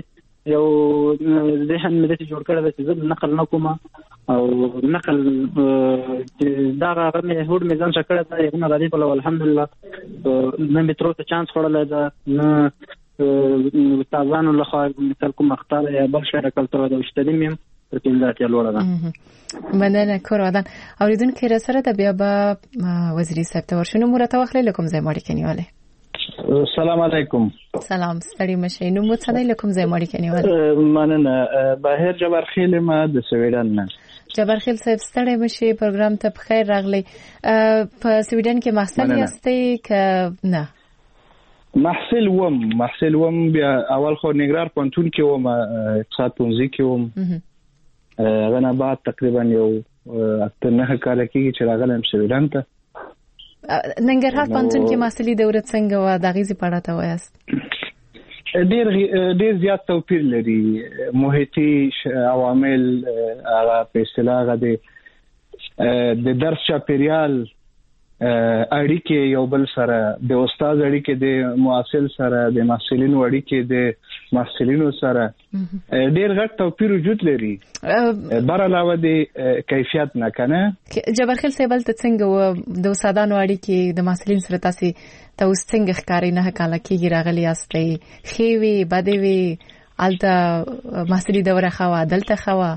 یو ذهن مې داسې جوړ کړی دی چې زه نقل نه کوم او نقل دغه هغه مې هوډ مې ځان څه کړی دی یغونه د دې پلوه الحمدلله نه مې تر اوسه چانس خوړلی ده نه استادانو لخوا مثال کوم اخطار یا بل شی راکړل شوی ده او شتلیم یم تر پنځه اتیا لوړه ده. مننه کور ودان اورېدونکي راسره د بیا به وزیري صاحب ته ورشو نوم راته واخلئ له کوم ځای مو اړیکه نیولې؟ السلام علیکم. سلام ستړي مشئ. نوم مو څه دی له کوم ځای مو اړیکه نیولې؟ مننه باهر جبرخیل ما د سویډن نه. جبرخیل صاحب ستړي مشئ پروګرام ته بخیر راغلی. په سویډن کې محصل یاستئ که نه؟ محصل وم محصل وم بیا اول خو نګرار پونتون کې وم اقتصاد پونځي کې وم غنا بعد تقریبا یو اته نه کال کېږي چې راغلم سویډن ته. ننګرهار پونتون کې محصلي دوره څنګه و د غیزي پړه ته وایست؟ ډیر ډیر زیات توپیر لري. محیطي عوامل هغه په اصطلاح غدي د درس چاپیریال اړیکې یو بل سره د استاد اړیکې د معاصل سره د محصلینو اړیکې د محصلینو سره ډیر غټ توپیر وجود لري بر علاوه د کیفیت نه کنه. جبرخیل صاحب ته څنګه و د استادانو اړیکې د محصلین سره تاسو ته اوس څنګه ښکاري نه کاله کېږي راغلی یاستئ خېوي بدوي الته محصلي دوره خوا دلته خوا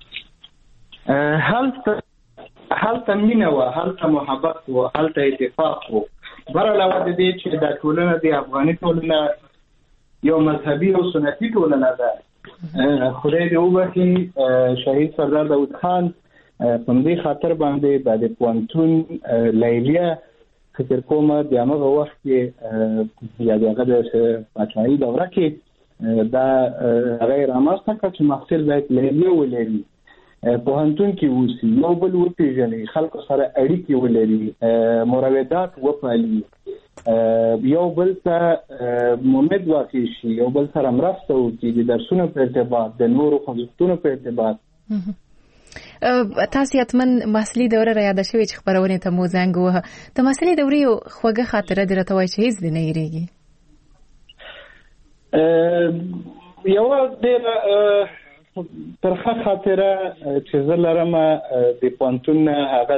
هلته هلته مینه و هلته محبت و هلته اتفاق و بر علاوه د دې چې د ټولنه د افغاني ټولنه یو مذهبي او سنتي ټولنه ده خدای دې وبخي شهید سردار داود خان په دې خاطر باندې د پوانتون لیلیه فکر کوم د هغه وخت کې یا دغه د پاتمایي دوره کې دا غیر اماسته چې محصل باید لیلیه ولري په هنتون کې وسی یو بل وپیژني خلکو سره اړیکې ولري مراودات وپالي یو بل ته مومد واقع شي یو بل سره مرسته وکړي د درسونو په ارتباط د نورو خوځښتونو په ارتباط. تاسو یتمن محصلي دوره را یاد شوي چې خبرونه ته مو زنګ وه د محصلي دورې یو خوږه خاطره درته وایي چې هیڅ نه یریږي؟ یو ډېره ترخه خاطره چې زه لرم د پونتون هغه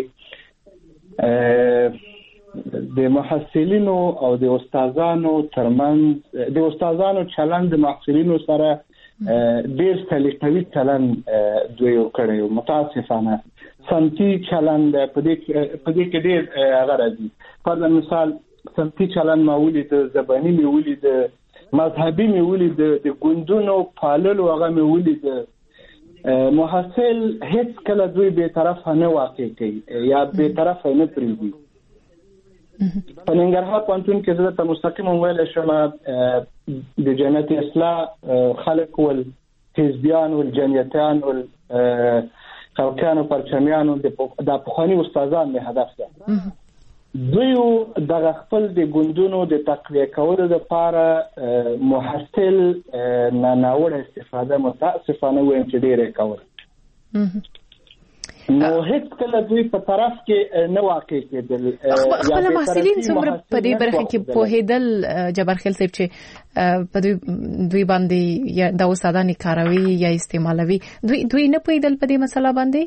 د د محصلینو او د استادانو ترمنځ د استادانو چلند د محصلینو سره ډېر سلیقوي چلند دوی وکړي متاسفانه سمتي چلند په دې په دې کې ډېر هغه راځي. پر مثال سمتي چلند ما ولید زبانی مې ولید مذهبي مې ولید د ګوندونو پاللو هغه مې ولید محصل هیڅ کله دوی به طرف نه واقع کوي یا به طرف نه پریږدي. په ننګرهار پونتون کې زه ته مستقیم ویل شم د جنت اصلاح خلق ول حزبيان ول جنیتان ول خلقان او پرچمیان د پخوانی استادان مې هدف ده. دوی د خپل د ګوندونو د تقویه کولو لپاره محصل نه ناوړه استفاده متاسفانه وایم چې ډیره کوي. نو هیڅ کله دوی په طرف کې نه واقع کېدل. خپل محصلین څومره په دې برخه کې پوهېدل جبرخیل صاحب چې په دوی دوی باندې یا د استادانو کاروي یا استعمالوي دوی دوی نه پوهېدل په دې مسله باندې؟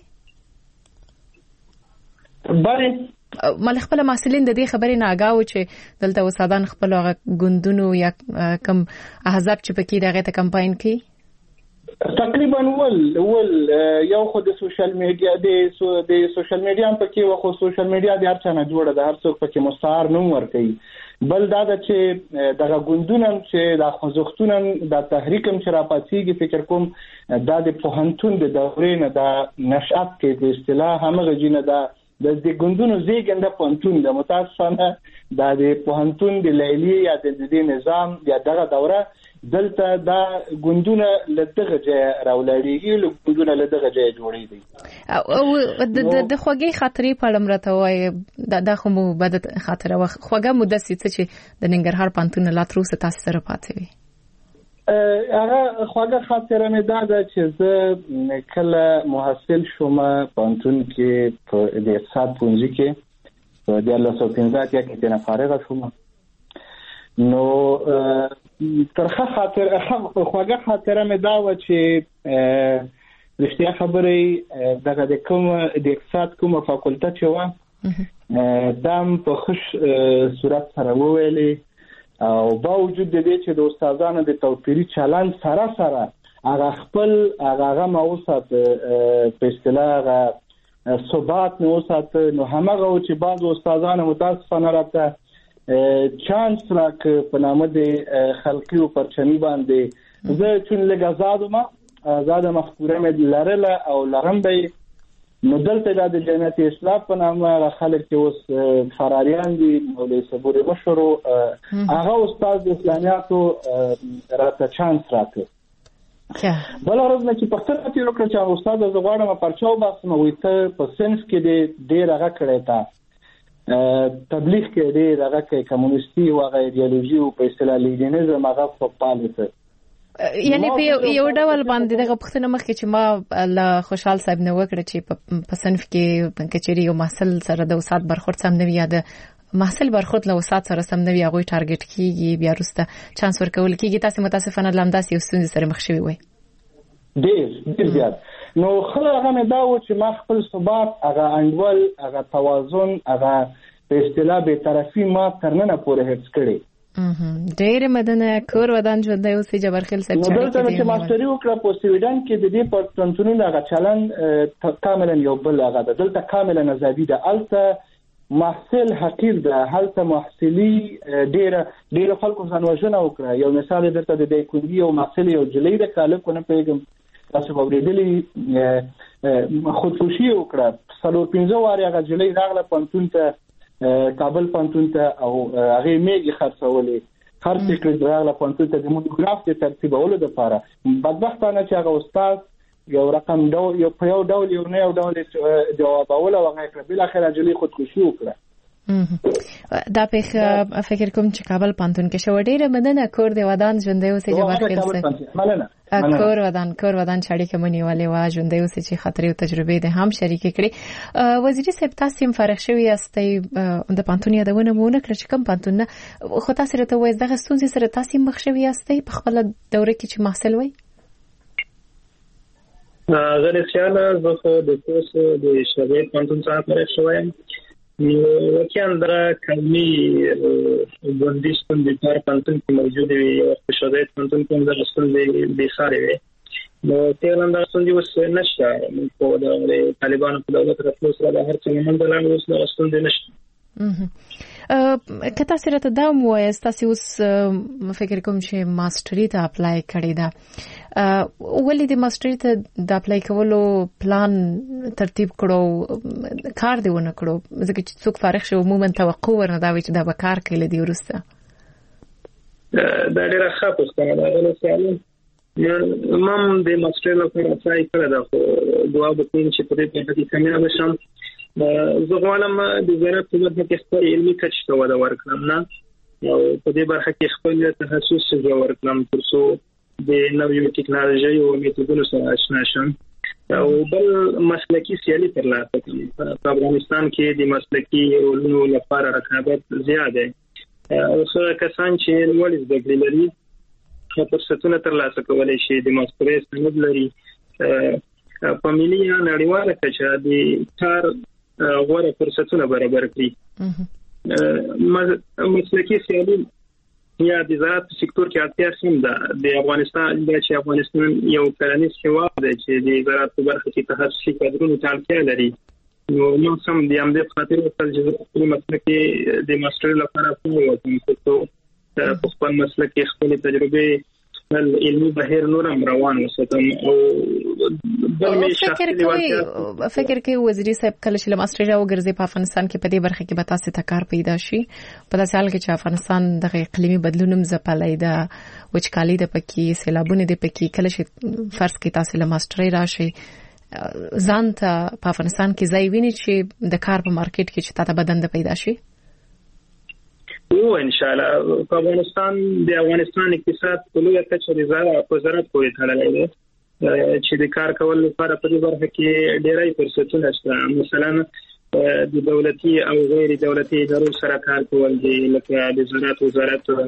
بله مال خپل محصلین د دې خبرې نه آگاه و چې دلته استادان خپل ګوندونو یا کم احزاب چې پکې دغه ته کمپاین کوي تقریبا ول ول یو خو د سوشل میډیا د د سوشل میډیا په کې واخو سوشل میډیا د هر چا نه جوړه ده هر څوک پکې مستعار نوم ورکوي بل دا چې دغه ګوندونه چې د خوځښتونه د تحریک هم چې راپاتېږي فکر کوم دا د پوهنتون د دورې نه د نشأت کې د اصطلاح همغه جنه ده د دې ګوندونو زیږنده پوهنتون د متاسفانه د پوهنتون د لیلی یا د دې نظام یا دغه دوره دلته دا ګوندونه لدغه ځای راولېږي له ګوندونه لدغه ځای جوړېږي او د خوږې خاطرې په اړه مرته وایي دا د خو مو بد خاطره و خوږه مده چې د ننګرهار پوهنتون لا تر اوسه تاسو سره پاتې وي هغه خوږه خاطره مې دا ده چې زه کله محصل شوم پوهنتون کې په د اقتصاد پونځي کې په د الله سو پنځه کې کې نه فارغ شوم نو ترخه خاطر خوږه خاطره مې دا و چې رښتیا خبرې دغه د کوم د اقتصاد کومه فاکولټه چې و دا په خوش صورت سره وویلې او باوجود د دې چې د استادانو د توپیري چلند سره سره هغه خپل هغه موثق په اصطلاح هغه ثبات نو سات نو همغه چې بعض استادانو متاسفانه راته چانس راک په نامه د خلقي او پرچمي باندې زه چې لږ آزاد ما آزاد مفکوره مې لرله او لرم به نو دلته د جمعیت اسلام په نامه خلک چې اوس فراریان دي مولوی صبوري مشرو هغه استاد اسلامیاتو راته چانس راکړ بل ورځ چې پښتنه تیر کړ چې استاد زغواړم پرچاو باسم وي ته په سنس کې دې ډیر هغه کړی تا تبلیغ کې ډیر هغه کې کمونیستي او هغه ایدئولوژي او په اصطلاح لیډینزم هغه په پالیسه یعنی په یو ډول باندې دغه پښتنه مخ کې چې ما له خوشحال صاحب نو وکړه چې په صنف کې کچېری یو محصل سره د استاد برخورد سم نه یاد محصل برخورد له استاد سره سم نه وي هغه ټارګټ کیږي بیا وروسته چانس ورکول کیږي تاسو متاسفانه لامداسي یو ستونزې سره مخ شوي وي ډېر ډېر زیات نو خلک هغه مې دا و چې ما خپل ثبات هغه انډول هغه توازن هغه په اصطلاح به طرفي ما ترنه پورې هڅ کړي ډېر مدنه کور ودان ژوند یو سي جبرخیل صاحب چې نو دلته چې ماستری وکړه په سویډن کې د دې په تنظیمونو هغه چلن کاملا یو بل هغه دلته کاملا آزادي ده الته محصل حقیر ده هلته محصلي ډېر ډېر خلکو ځانوژنه وکړه یو مثال درته د دایکوندي او محصل یو جلې د کاله کو نه پیغام تاسو باورېدلې خودکشي وکړه څلور پنځه واره هغه جلې راغله پنتون ته کابل پانتون ته او هغه میګي خرڅولې خرڅ کړی راغله پانتون ته د مونوګراف د ترتیبولو لپاره بدبختانه چې هغه استاد یو رقم ډول یو په یو ډول یو نه یو ډول جوابول او هغه کړ بل اخر اجلي خودکشي وکړه دا په فکر کوم چې کابل پانتون کې شو ډیره مدنه کور دی ودان ژوندې اوسې جواب کړل کور ودان کور ودان شاړي کومنی والے وا ژوندې اوسې چې خطرې او تجربې ده هم شریک کړي وزیري صاحب تاسو هم فارغ شوی یاستئ د پانتون یادونه مونږ کړ چې کوم پانتون نه خو تاسو راته وایي دغه ستونزې سره تاسو مخ شوی یاستئ په خپل دوره کې چې محصل وای غیر سیاله زه د کوسو د شوی پانتون څخه فارغ شوم وکیان در کمی بندیستون بیکار پانتون که موجود وی یا شدایت پانتون که در اصول بیخاری وی نو تیغلان در اصول دیوز نشتا من در طالبان و دولت رفلوس را هر چه من دلان ویس در اصول دی نشتا که تاسو راته دا ووایاست تاسو اوس فکر کوم چې ماستري ته اپلای کړی دا ولې د ماستري ته د اپلای کولو پلان ترتیب کړو کار دی ونه کړو ځکه چې څوک فارغ شي عموما توقع ورنه دا وي چې دا به کار کوي لدی ورسته دا ډیره ښه پوښتنه ده ولې مم د ماستري لپاره اپلای کړی دا خو دعا وکړم چې په دې کې کامیاب شم زه غواړم د وزارت په برخه کې خپل علمي کچ ته وده ورکړم نه او په دې برخه کې خپل تخصص څخه ورکړم ترڅو د نویو ټکنالوژي او میتودونو سره آشنا شم او بل مسلکی سیالي ترلاسه کړم په افغانستان کې د مسلکی علومو لپاره رقابت زیاده او څو کسان چې لوړ زده کړې لري فرصتونه ترلاسه کولای شي د ماسترۍ سند لري په ملي یا نړیواله کچه د کار غوره فرصتونه برابر کړي مسلکی سیالي یا د زراعت سکتور کې اړتیا هم ده د افغانستان د چې افغانستان یو کرنیز هیواد دی چې د زراعت په برخه کې تخصصي کادرونو ته اړتیا لري نو نو سم د همدې خاطر خپل جزئي مسلکی د ماستر لپاره کوم څه په خپل مسلکی خپل تجربه بل علمي بهیر نورم روان وساتم او بل می فکر کوي فکر کوي وزیري صاحب کله چې ماستریا وګرځي په افغانستان کې په دې برخه کې به تاسو ته کار پیدا شي په داسې حال کې چې افغانستان د اقلیمي بدلونم زپلای دا وچکالي د پکې سیلابونه د پکې کله چې فرض کې تاسو له ماستري راشي ځان ته په افغانستان کې ځای ویني چې د کار په مارکیټ کې چې تاسو بدن د پیدا شي او ان شاء الله په افغانستان د افغانستان اقتصاد په لویه کچه د زراعت په زراعت پورې تړلی دی چې د کار کول لپاره په دې برخه کې ډېرای فرصتونه شته مثلا د دولتي او غیر دولتي ادارو سره کار کول دي لکه د زراعت وزارت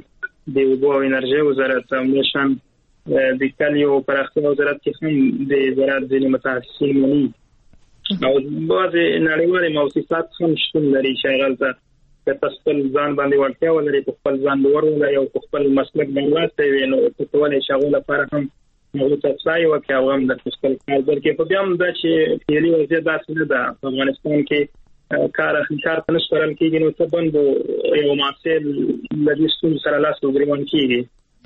د اوبو او انرژي وزارت همداشان د کلیو او پراختیا وزارت کې هم د زراعت ځینې متخصصین مني او بعضې نړیوالې مؤسسات هم شتون لري چې هغلته که تاسو خپل ځان باندې وړتیا ولرئ په خپل ځان باور ولرئ او په خپل مسلک باندې واسطه وي نو ته کولی شې هغو لپاره هم هغو ته ځای وکړي هغه هم درته خپل کار درکړي. خو بیا هم دا چې فعلي وضعیت داسې نه ده په افغانستان کې کار کار ته نه سپارل کېږي نو ته بند یو محصل له دې ستونزو سره لاس وګرېوان کېږي.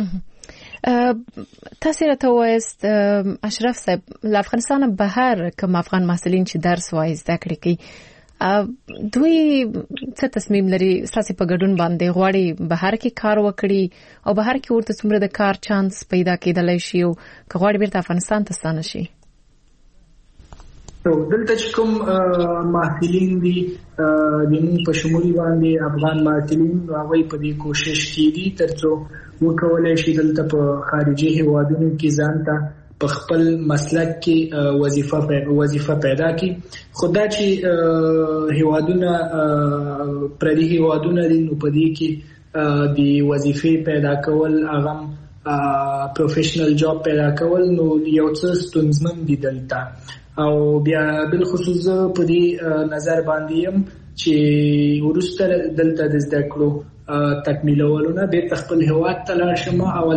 تاسو راته وایست اشرف صاحب له افغانستان بهر کوم افغان محصلین چې درس وایي زده کړې کوي دوی څه تصمیم لري ستاسو په ګډون باندې غواړي بهر کې کار وکړي او بهر کې ورته څومره د کار چانس پیدا کېدلای شي او غواړي بیرته افغانستان ته ستانه شي؟ نو دلته چې کوم محصلین دي د موږ په شمول باندې افغان محصلین هغوی په دې کوشش کوي ترڅو وکولای شي دلته په خارجي هیوادونو کې ځان ته په خپل مسلک کې وظیفه وظیفه پیدا کړي. خدا چې هیوادونه پردي هیوادونه دي نو په دې کې د وظیفې پیدا کول هغه پروفیشنل جاب پیدا کول نو یو څه ستونزمن دي دلته او بیا بل خصوص په دې نظر باندې يم چې ورسته دلته د زده کړو تکمیلولونه به خپل هیواد ته لاړ شم اول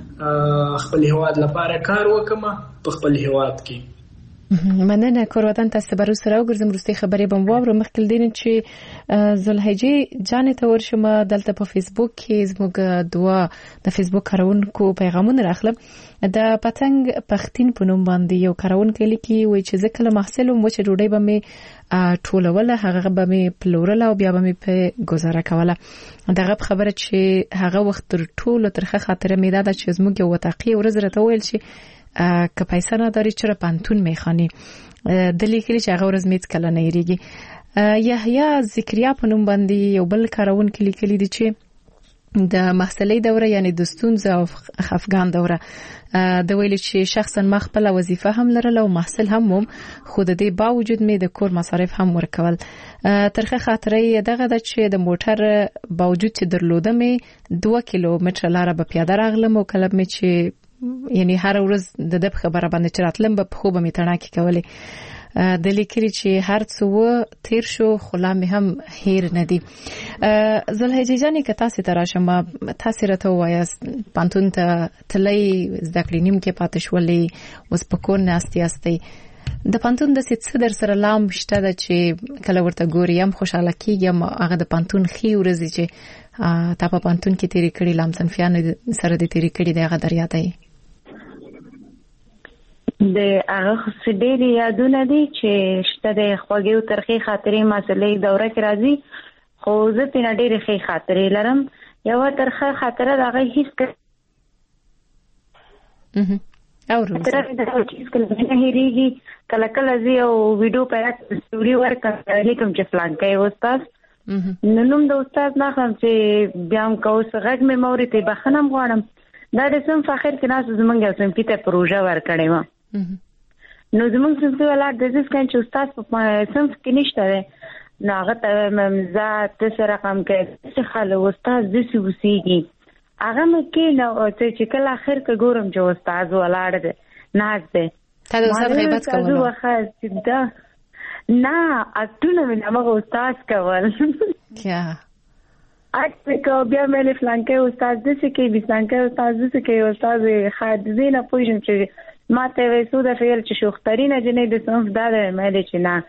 ته خپل هیواد لپاره کار وکم په خپل هیواد کې. مننه کور وطن تاسو برو سره وګرځم وروستي خبرې بم واورو مخکې دین چې زلحجې جانې ته ورشم دلته په فیسبوک کې زموږ دوا د فیسبوک کارونکو پیغامونه راخلم د پتنګ پختین په نوم باندې یو کارونکو لیکي وای چې ځکه له محصلوم و چې ډوډۍ به مې ټولوله هغه به مې پلورله او بیا به مې په گزاره کوله. دغه خبره چې هغه وخت تر ټولو ترخه خاطره مې ده چې زموږ یو وتاقي ورځ راته ویل چې که پیسې نه داری چرا پانتون میخوانی د لیکلي چې هغه ورځ میت کله نه یریږي. یحیی ذکریا په نوم باندې یو بل کارونکو لیکلي دي چې د محصلۍ دوره یعنی د ستونزو او خفګان دوره د ویل چې شخصا ما خپل وظیفه هم لرله او محصل هم وم خو د دې باوجود مې د کور مصارف هم ورکول. ترخه خاطرې دغه د چې د موټر باوجود چې درلودم دوه کیلومتر لاره به پیاده راغلم او کله مې چې یعنی هر ورځ د دب خبره باندې چراتلم به خو به می تڼاکي کولې. د لیکلي چې هر څو تیر شو خلا مې هم هیر نه دي. زلحجې جانې که تاسو ته راشم تاسو راته وایاست پانتون ته تللی زده کړې نیم کې پاتې شولې اوس په کور ناستې یاستئ د پانتون د څه در سره لام شته ده چې کله ورته ګوري هم خوشاله کېږم هغه د پانتون ښې ورځې چې تا په پانتون کې تیرې کړي لام صنفیانو سره دې تیرې کړي د هغه در یادوي؟ د هغه څه ډېرې یادونه دي چې شته د خوږې او ترخې خاطرې مسلې دوره کې راځي خو زه ترې نه ډېرې ښې خاطرې لرم. یوه ترخه خاطره د هغه هېڅ کله نه هېرېږي. کله کله زه یو ویډیو پیدا سټوري ورکړم لیکم چې فلانکی استاد نو نوم د استاد نه اخلم چې بیا هم که اوس غږ مې مورې ته بخښنه هم غواړم. دا د صنف اخر کې ناستو زموږ یو صنفي ته پروژه ورکړې وه نو زموږ صنفي ولاړ د دې څخه چې استاد په صنف کې نشته دی نو هغه ته ممزه څه رقم کې څه خاله استاد داسې اوسېږي هغه مې کېنه چې کله اخر کې ګورم چې استاد ولاړ دی ناست دی تا د استاد غیبت کولو نه اکټونه مې همغه استاد کول کیا اکټ کو بیا مې فلانکې استاد داسې کوي فلانکې استاد داسې کوي استاد خادزي نه پوهېږم چې ما ته وایي څو دفعې ویل چې شوخترینه جنۍ د صنف دا دی ما ویلې چې نه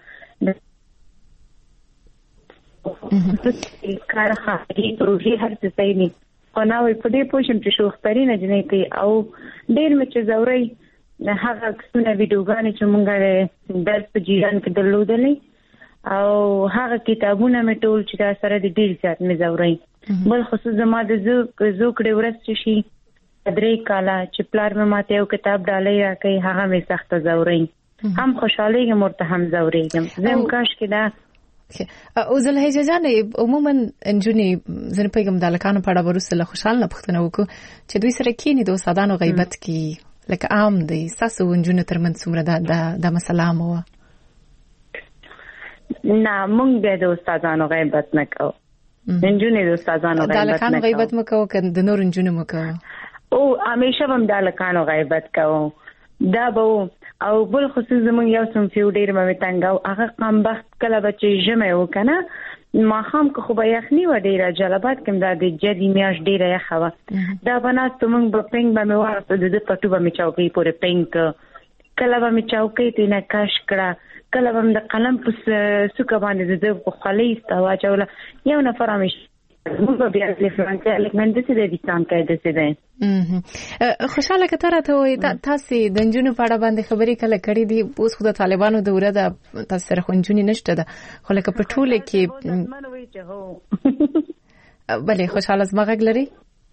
کار خاطرې پروژې هر څه صحیح دي خو نه وایي په دې پوه شم چې شوخترینه جنۍ کوي او ډېر مې چې ځورئ هغه عکسونه ویډیوګانې چې مونږ درس په جیران کې درلودلې او هغه کتابونه مې ټول چې دا سره د ډېر زیات مې ځورئ. بل خصوص زما د زوکړې ورځ چې شي درې کاله چې پلار مې ماته یو کتاب ډالۍ راکوي هغه مې سخته ځورئ. هم خوشحالېږم ورته هم ځورېږم. زه هم کاش کې دا او زلحجې جانې عموما نجونې زه نه پوهېږم د هلکانو په اړه به وروسته له خوشحال نه پوښتنه وکړو چې دوی سره کښېني د استادانو غیبت کوي لکه عام دی ستاسو نجونو ترمنځ څومره دا مسله عامه وه؟ نه موږ بیا د استادانو غیبت نه کوو انجونې د استادانو د لکانو غیبت مکو کنه د نور انجونې مکو او همیشه هم د لکانو غیبت کوو دا به او بل خصوص زمون یو سم فیو ډیر مې تنګاو هغه قام بخت کله بچي جمع وکنه ما خام که خو به یخنی و ډیره جلبات کوم د جدي میاش ډیره یخوا دا بناست موږ په پنګ باندې ورته د پټو باندې چوکۍ پورې پنګ کله باندې چوکۍ تینا کاش کړه کله باندې د قلم په سوکه باندې د خولې استوا چوله یو نفر همیش موږ بیا د فرانسې لیکمن د دې د ځان کې د څه ده خوشاله کتره ته وي تاسو د انجونو په اړه باندې خبرې کله کړې دي اوس خو د طالبانو دوره ده تاسو سره خونجونی نشته ده خو لکه په ټوله کې منوي چې هو بلې خوشاله زمغه لري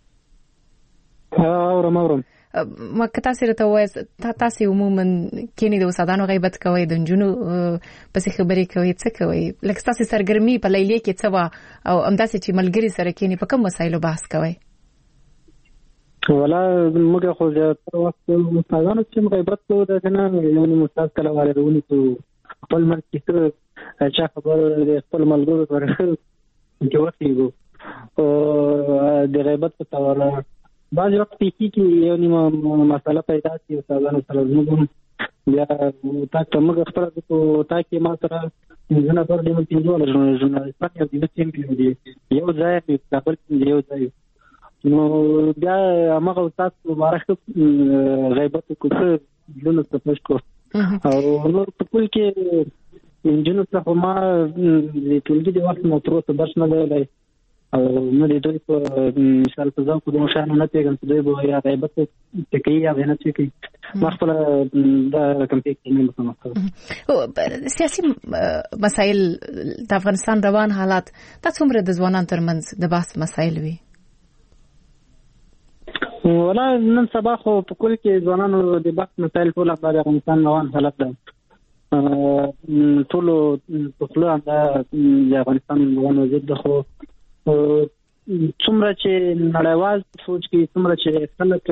اورم اورم ما کتا سره ته وایس تاسو عموما کینی د استادانو غیبت کوي د انجونو پسې خبرې کوي څه کوي لکه تاسو سرګرمي په لیلې کې څه وا او امداسې چې ملګری سره کینی په کوم مسایلو بحث کوي ولا موږ خو د وخت استادانو چې غیبت کوي دا کنه یعنی مستاق کله والدونی ته خپل مرګ کې چا خبر د خپل ملګرو سره کې وتی او د غیبت په تور بعض وخت کې یو نیمه مسله پیدا شي استادانو سره موږ بیا تاسو موږ خبره کوو تاکي ما سره څنګه پر دې مې جوړ لرو ژورنالیست یو د چمپیون دی یو ځای په خپل یو ځای نو بیا هغه استاد مبارک غیبت کوته جنو تاسو کو او نور په کول کې انجنونو څخه ما د ټولګي د وخت مو تر اوسه درس نه دی او نو د دوی په مثال په ځاو کو د مشانو نه پیغام دوی به یا غیبت کوي یا نه کوي مخفل د کمپیوټر نه مسله سیاسي مسایل د افغانستان روان حالات تاسو عمر د ځوانان ترمنځ د بحث مسایل وي ولا نن سبا خو په کول کې ځوانانو د بحث مسایل ټول د افغانستان روان حالت ده ټول په خپل د افغانستان روان وضعیت خو څومره چې نړیوال سوچ کې څومره چې خلک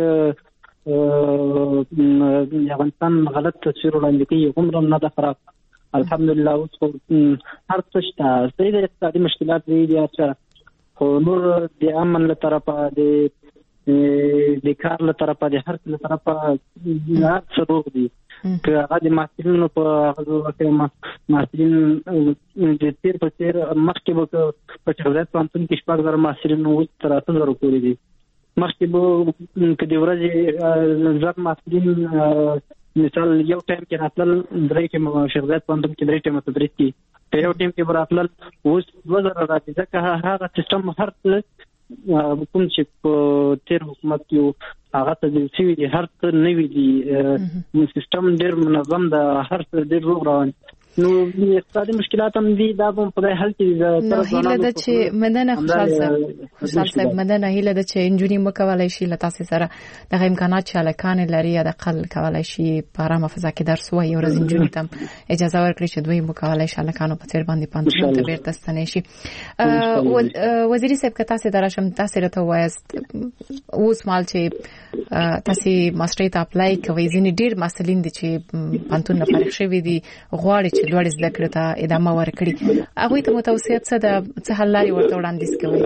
د افغانستان غلط تصویر وړاندې کوي عمره نه ده خراب الحمدلله اوس خو هر څه شته صحیح د اقتصادي مشکلات دي چې خو نور د امن له طرفه د د کار له طرفه د هر څه له طرفه هر څه روغ دي که هغه د محصلینو په هغه وخت محصلین د تیر په تیر مخکې به په چغزات پانتون کې شپږ زره محصلین اوس تر اته زره پورې دي مخکې به که د ورځې زر محصلین مثال یو ټایم کې راتلل درې ټایم شغزات پانتون کې درې ټایم تدریس کوي په یو ټایم کې به راتلل اوس دوه زره راځي ځکه هغه سیستم هر څه کوم چې په تیر حکومت کې هغه ته د سوي دي هر څه نوي دي سیستم ډېر منظم ده هر څه ډېر روغ روان نو اقتصادي مشکلات هم دي دا په خدای حل کې نو هیله ده چې مدنه خوشحال صاحب خوشحال صاحب مدنه هیله ده چې انجونی مکولای شي له تاسو سره د امکانات چې الکان لري د قل کولای شي په آرامه فضا کې درس وایي او ورځ انجونی ته اجازه ورکړي چې دوی مکولای شي الکانو په تیر باندې پانتون ته بیرته ستنې شي وزیری صاحب که تاسو درشم تاسو راته وایست اوس مال چې تاسو ماستری ته اپلای کوي ځینې ډیر مسلین دي چې پانتون نه فارغ شوی دي غواړي چې لوړ زده کړې ته ادامه ورکړي هغه ته متوسط څه د څه حل لري ورته وړاندیز کوي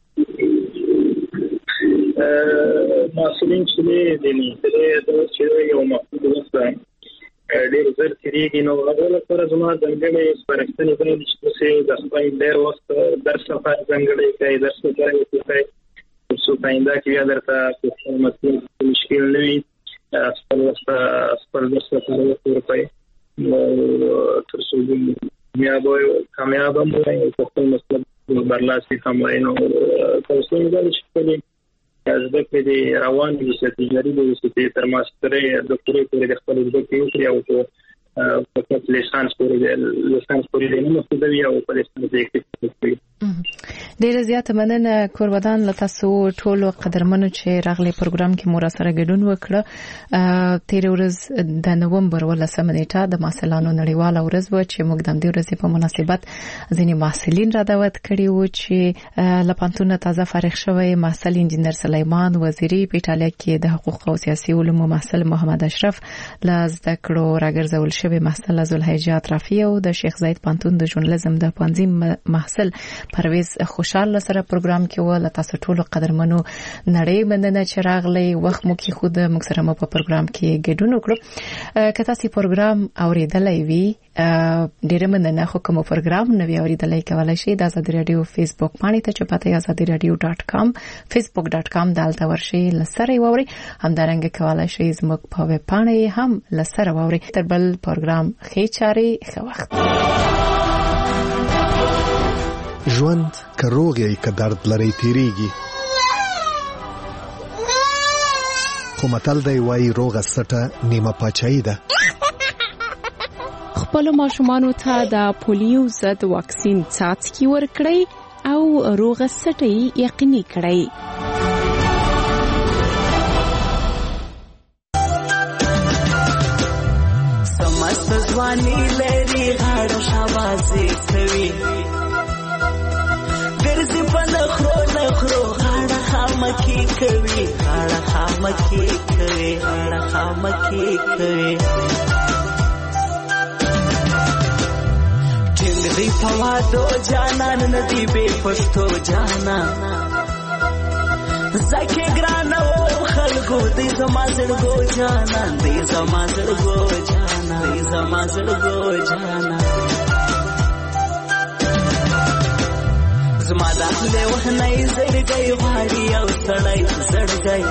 مسلین چې د دې د چې یو محدود وخت ډېر زر تیریږي نو هغه لپاره زما ځانګړې سپارښتنې کوي چې د خپل ډېر وخت درس په ځانګړې کوي درس کوي کوي څو پاینده کې یا درته کوم مسلې مشکل نه وي خپل خپل درس په کوي نو تر څو کامیاب کامیاب مو په خپل مسلک برلاسي کوي نو تاسو یې د شپږ زده کړې دي روان دي چې تجاري د وسیلې تر ماسترې ډاکټري پورې د خپل زده کړې او په لیسانس پورې لیسانس پورې نه مخکې دی او په لیسانس کې کوي ډیره زیاته مننه کوروادان له تاسو ټولو قدرمنو چې راغلي پروګرام کې مور سره ګډون وکړه تیر ورځ د نومبر ولسمه نیټه د محصلانو نړیواله ورځ و چې موږ د دې ورځې په مناسبت ځینې محصلین را دعوت کړي وو چې لپانتون تازه فارغ شوی محصل انجنیر سلیمان وزیری په ایټالیا کې د حقوق او سیاسي علومو محصل محمد اشرف له زده کړو راګرځول شوی محصل زلحجه اطرافی او د شیخ زاید پانتون د ژورنالیزم د پانزیم محصل پرویز ډېر خوشاله سره پروګرام کې و. تاسو ټول قدرمنو نړۍ مننه چې راغلی وخت مو کې خود موږ سره مو په پروګرام کې ګډون وکړو. که تاسو پروګرام اوریدلای وي ډېر مننه. خو کوم پروګرام نو اوریدلای کولای شئ د آزادي رادیو فیسبوک باندې ته چې پته آزادي رادیو ډاټ کام فیسبوک ډاټ کام دالته ورشي لسره ووري. همدارنګه کولای شئ زموږ په ویب پاڼه هم لسره ووري. تر بل پروګرام خې چاري ښه وخت. ژوند که روغ یې که درد لري تیریږي، خو متل دی وایي روغه سټه نیمه پاچاهي ده. خپل ماشومانو ته د پولیو ضد واکسین څاڅکي ورکړئ او روغه سټه یقیني کړئ. سمست ځواني لري غاړه شاباسي کوي، ګرځي په نخرو نخرو غاړه خامکي کوي، غاړه خامکي کوي، غاړه خامکي کوي. ټینګري په وادو جانان ندی به پښتو جانان زکه ګرانه او خلکو دې زما زړګو جانان، دې زما زړګو جانان، دې زما زړګو جانان. زما داخله وهنه زړګي غواړي او سړی زړګي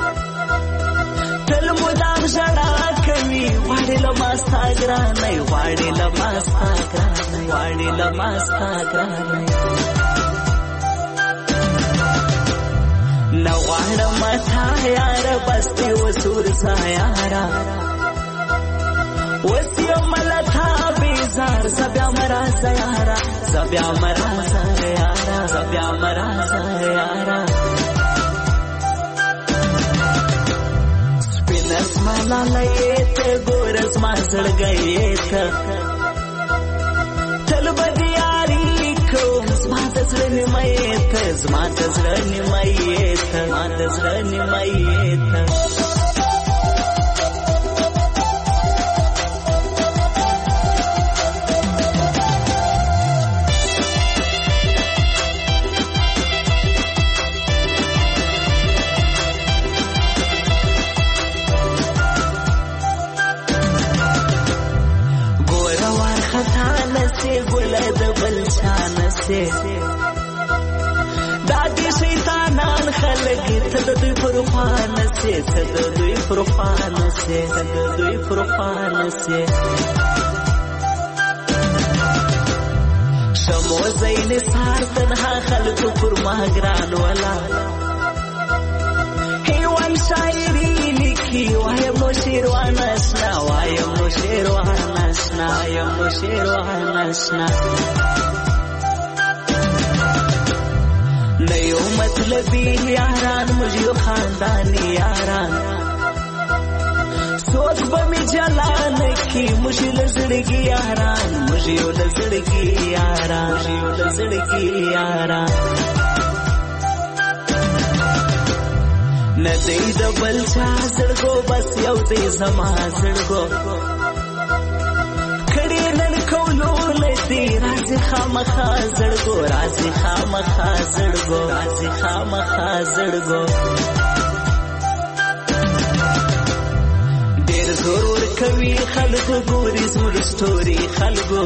تل مدام ژړا کوي، غواړي لما ستا ګرانه، غواړي لما ستا ګرانه، غواړي لما ستا ګرانه. نو غواړم تا یار بس دې وسور سا یارا وسیو ملتا بیزار زبیا مرا زیارا، زبیا مرا زیارا، زبیا مرا زیارا. سپینس مالا لیت ګورز ما زړګیت تل بدیاری کوم زما د زړه نیمایت، زما د زړه نیمایت، زما د زړه نیمایت. دادی شیطانان خلق ته د دوی پروفان سي، ته د دوی پروفان سي، ته د دوی پروفان سي. شمو زین سار تنها خلق پر ماګران ولا هیوان شاعری لیکي، وایم نو شیروان اسنا، وایم نو شیروان اسنا، وایم نو شیروان اسنا. نیو مطلبی یاران مجھو خاندانی یاران سوچ بمی جلان کی مجھے لزڑگی یاران، مجھے لزڑگی یاران، مجھے لزڑگی یاران. ندی دبل چا زړګو بس یو دې زما زړګو کړي نن کولو لتی راځي خامخا زړګو، راځي خامخا زړګو، راځي خامخا زړګو. ډېر ضرور کوي خلکو ګوري زموږ ستوري خلکو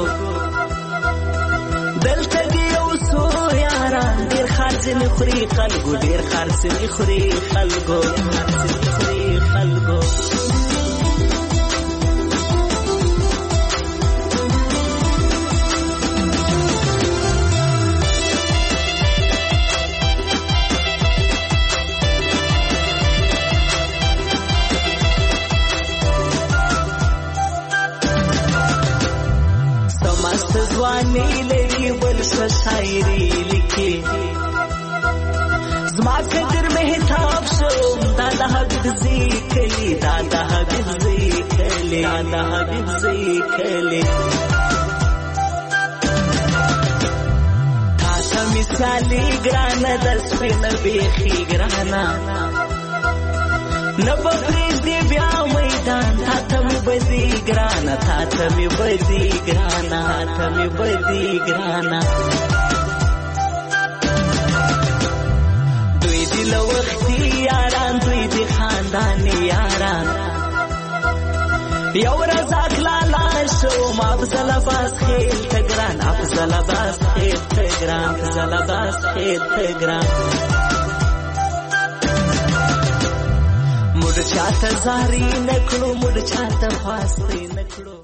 دلته دی یو څو یاران ډېر خرڅ نه خوري خلکو، ډېر خرڅ نه خوري خلکو، خرڅ نه خوري خلکو. ځواني لري بل څه شاعري لیکي، زما قدر مهتاب شو دا د حبیب ذکرلی، دا د حبیب ذکرلی، دا د حبیب ذکرلی. تا ته مثالي ګرانه د سپین بیخي ګرانه نه پرېږدي بیا میدان، تا ته مې بدي ګرانه، تا ته مې بدي ګرانه، تا ته مې بدي ګرانه. لوختي یاران دوی د خاندان یاران یو رزاق لالا شو ما افضل باز خیل تگران افضل باز خیل تگران افضل باز خیل تگران مړ چاته زاري نکړو مړ چاته فاسته نکړو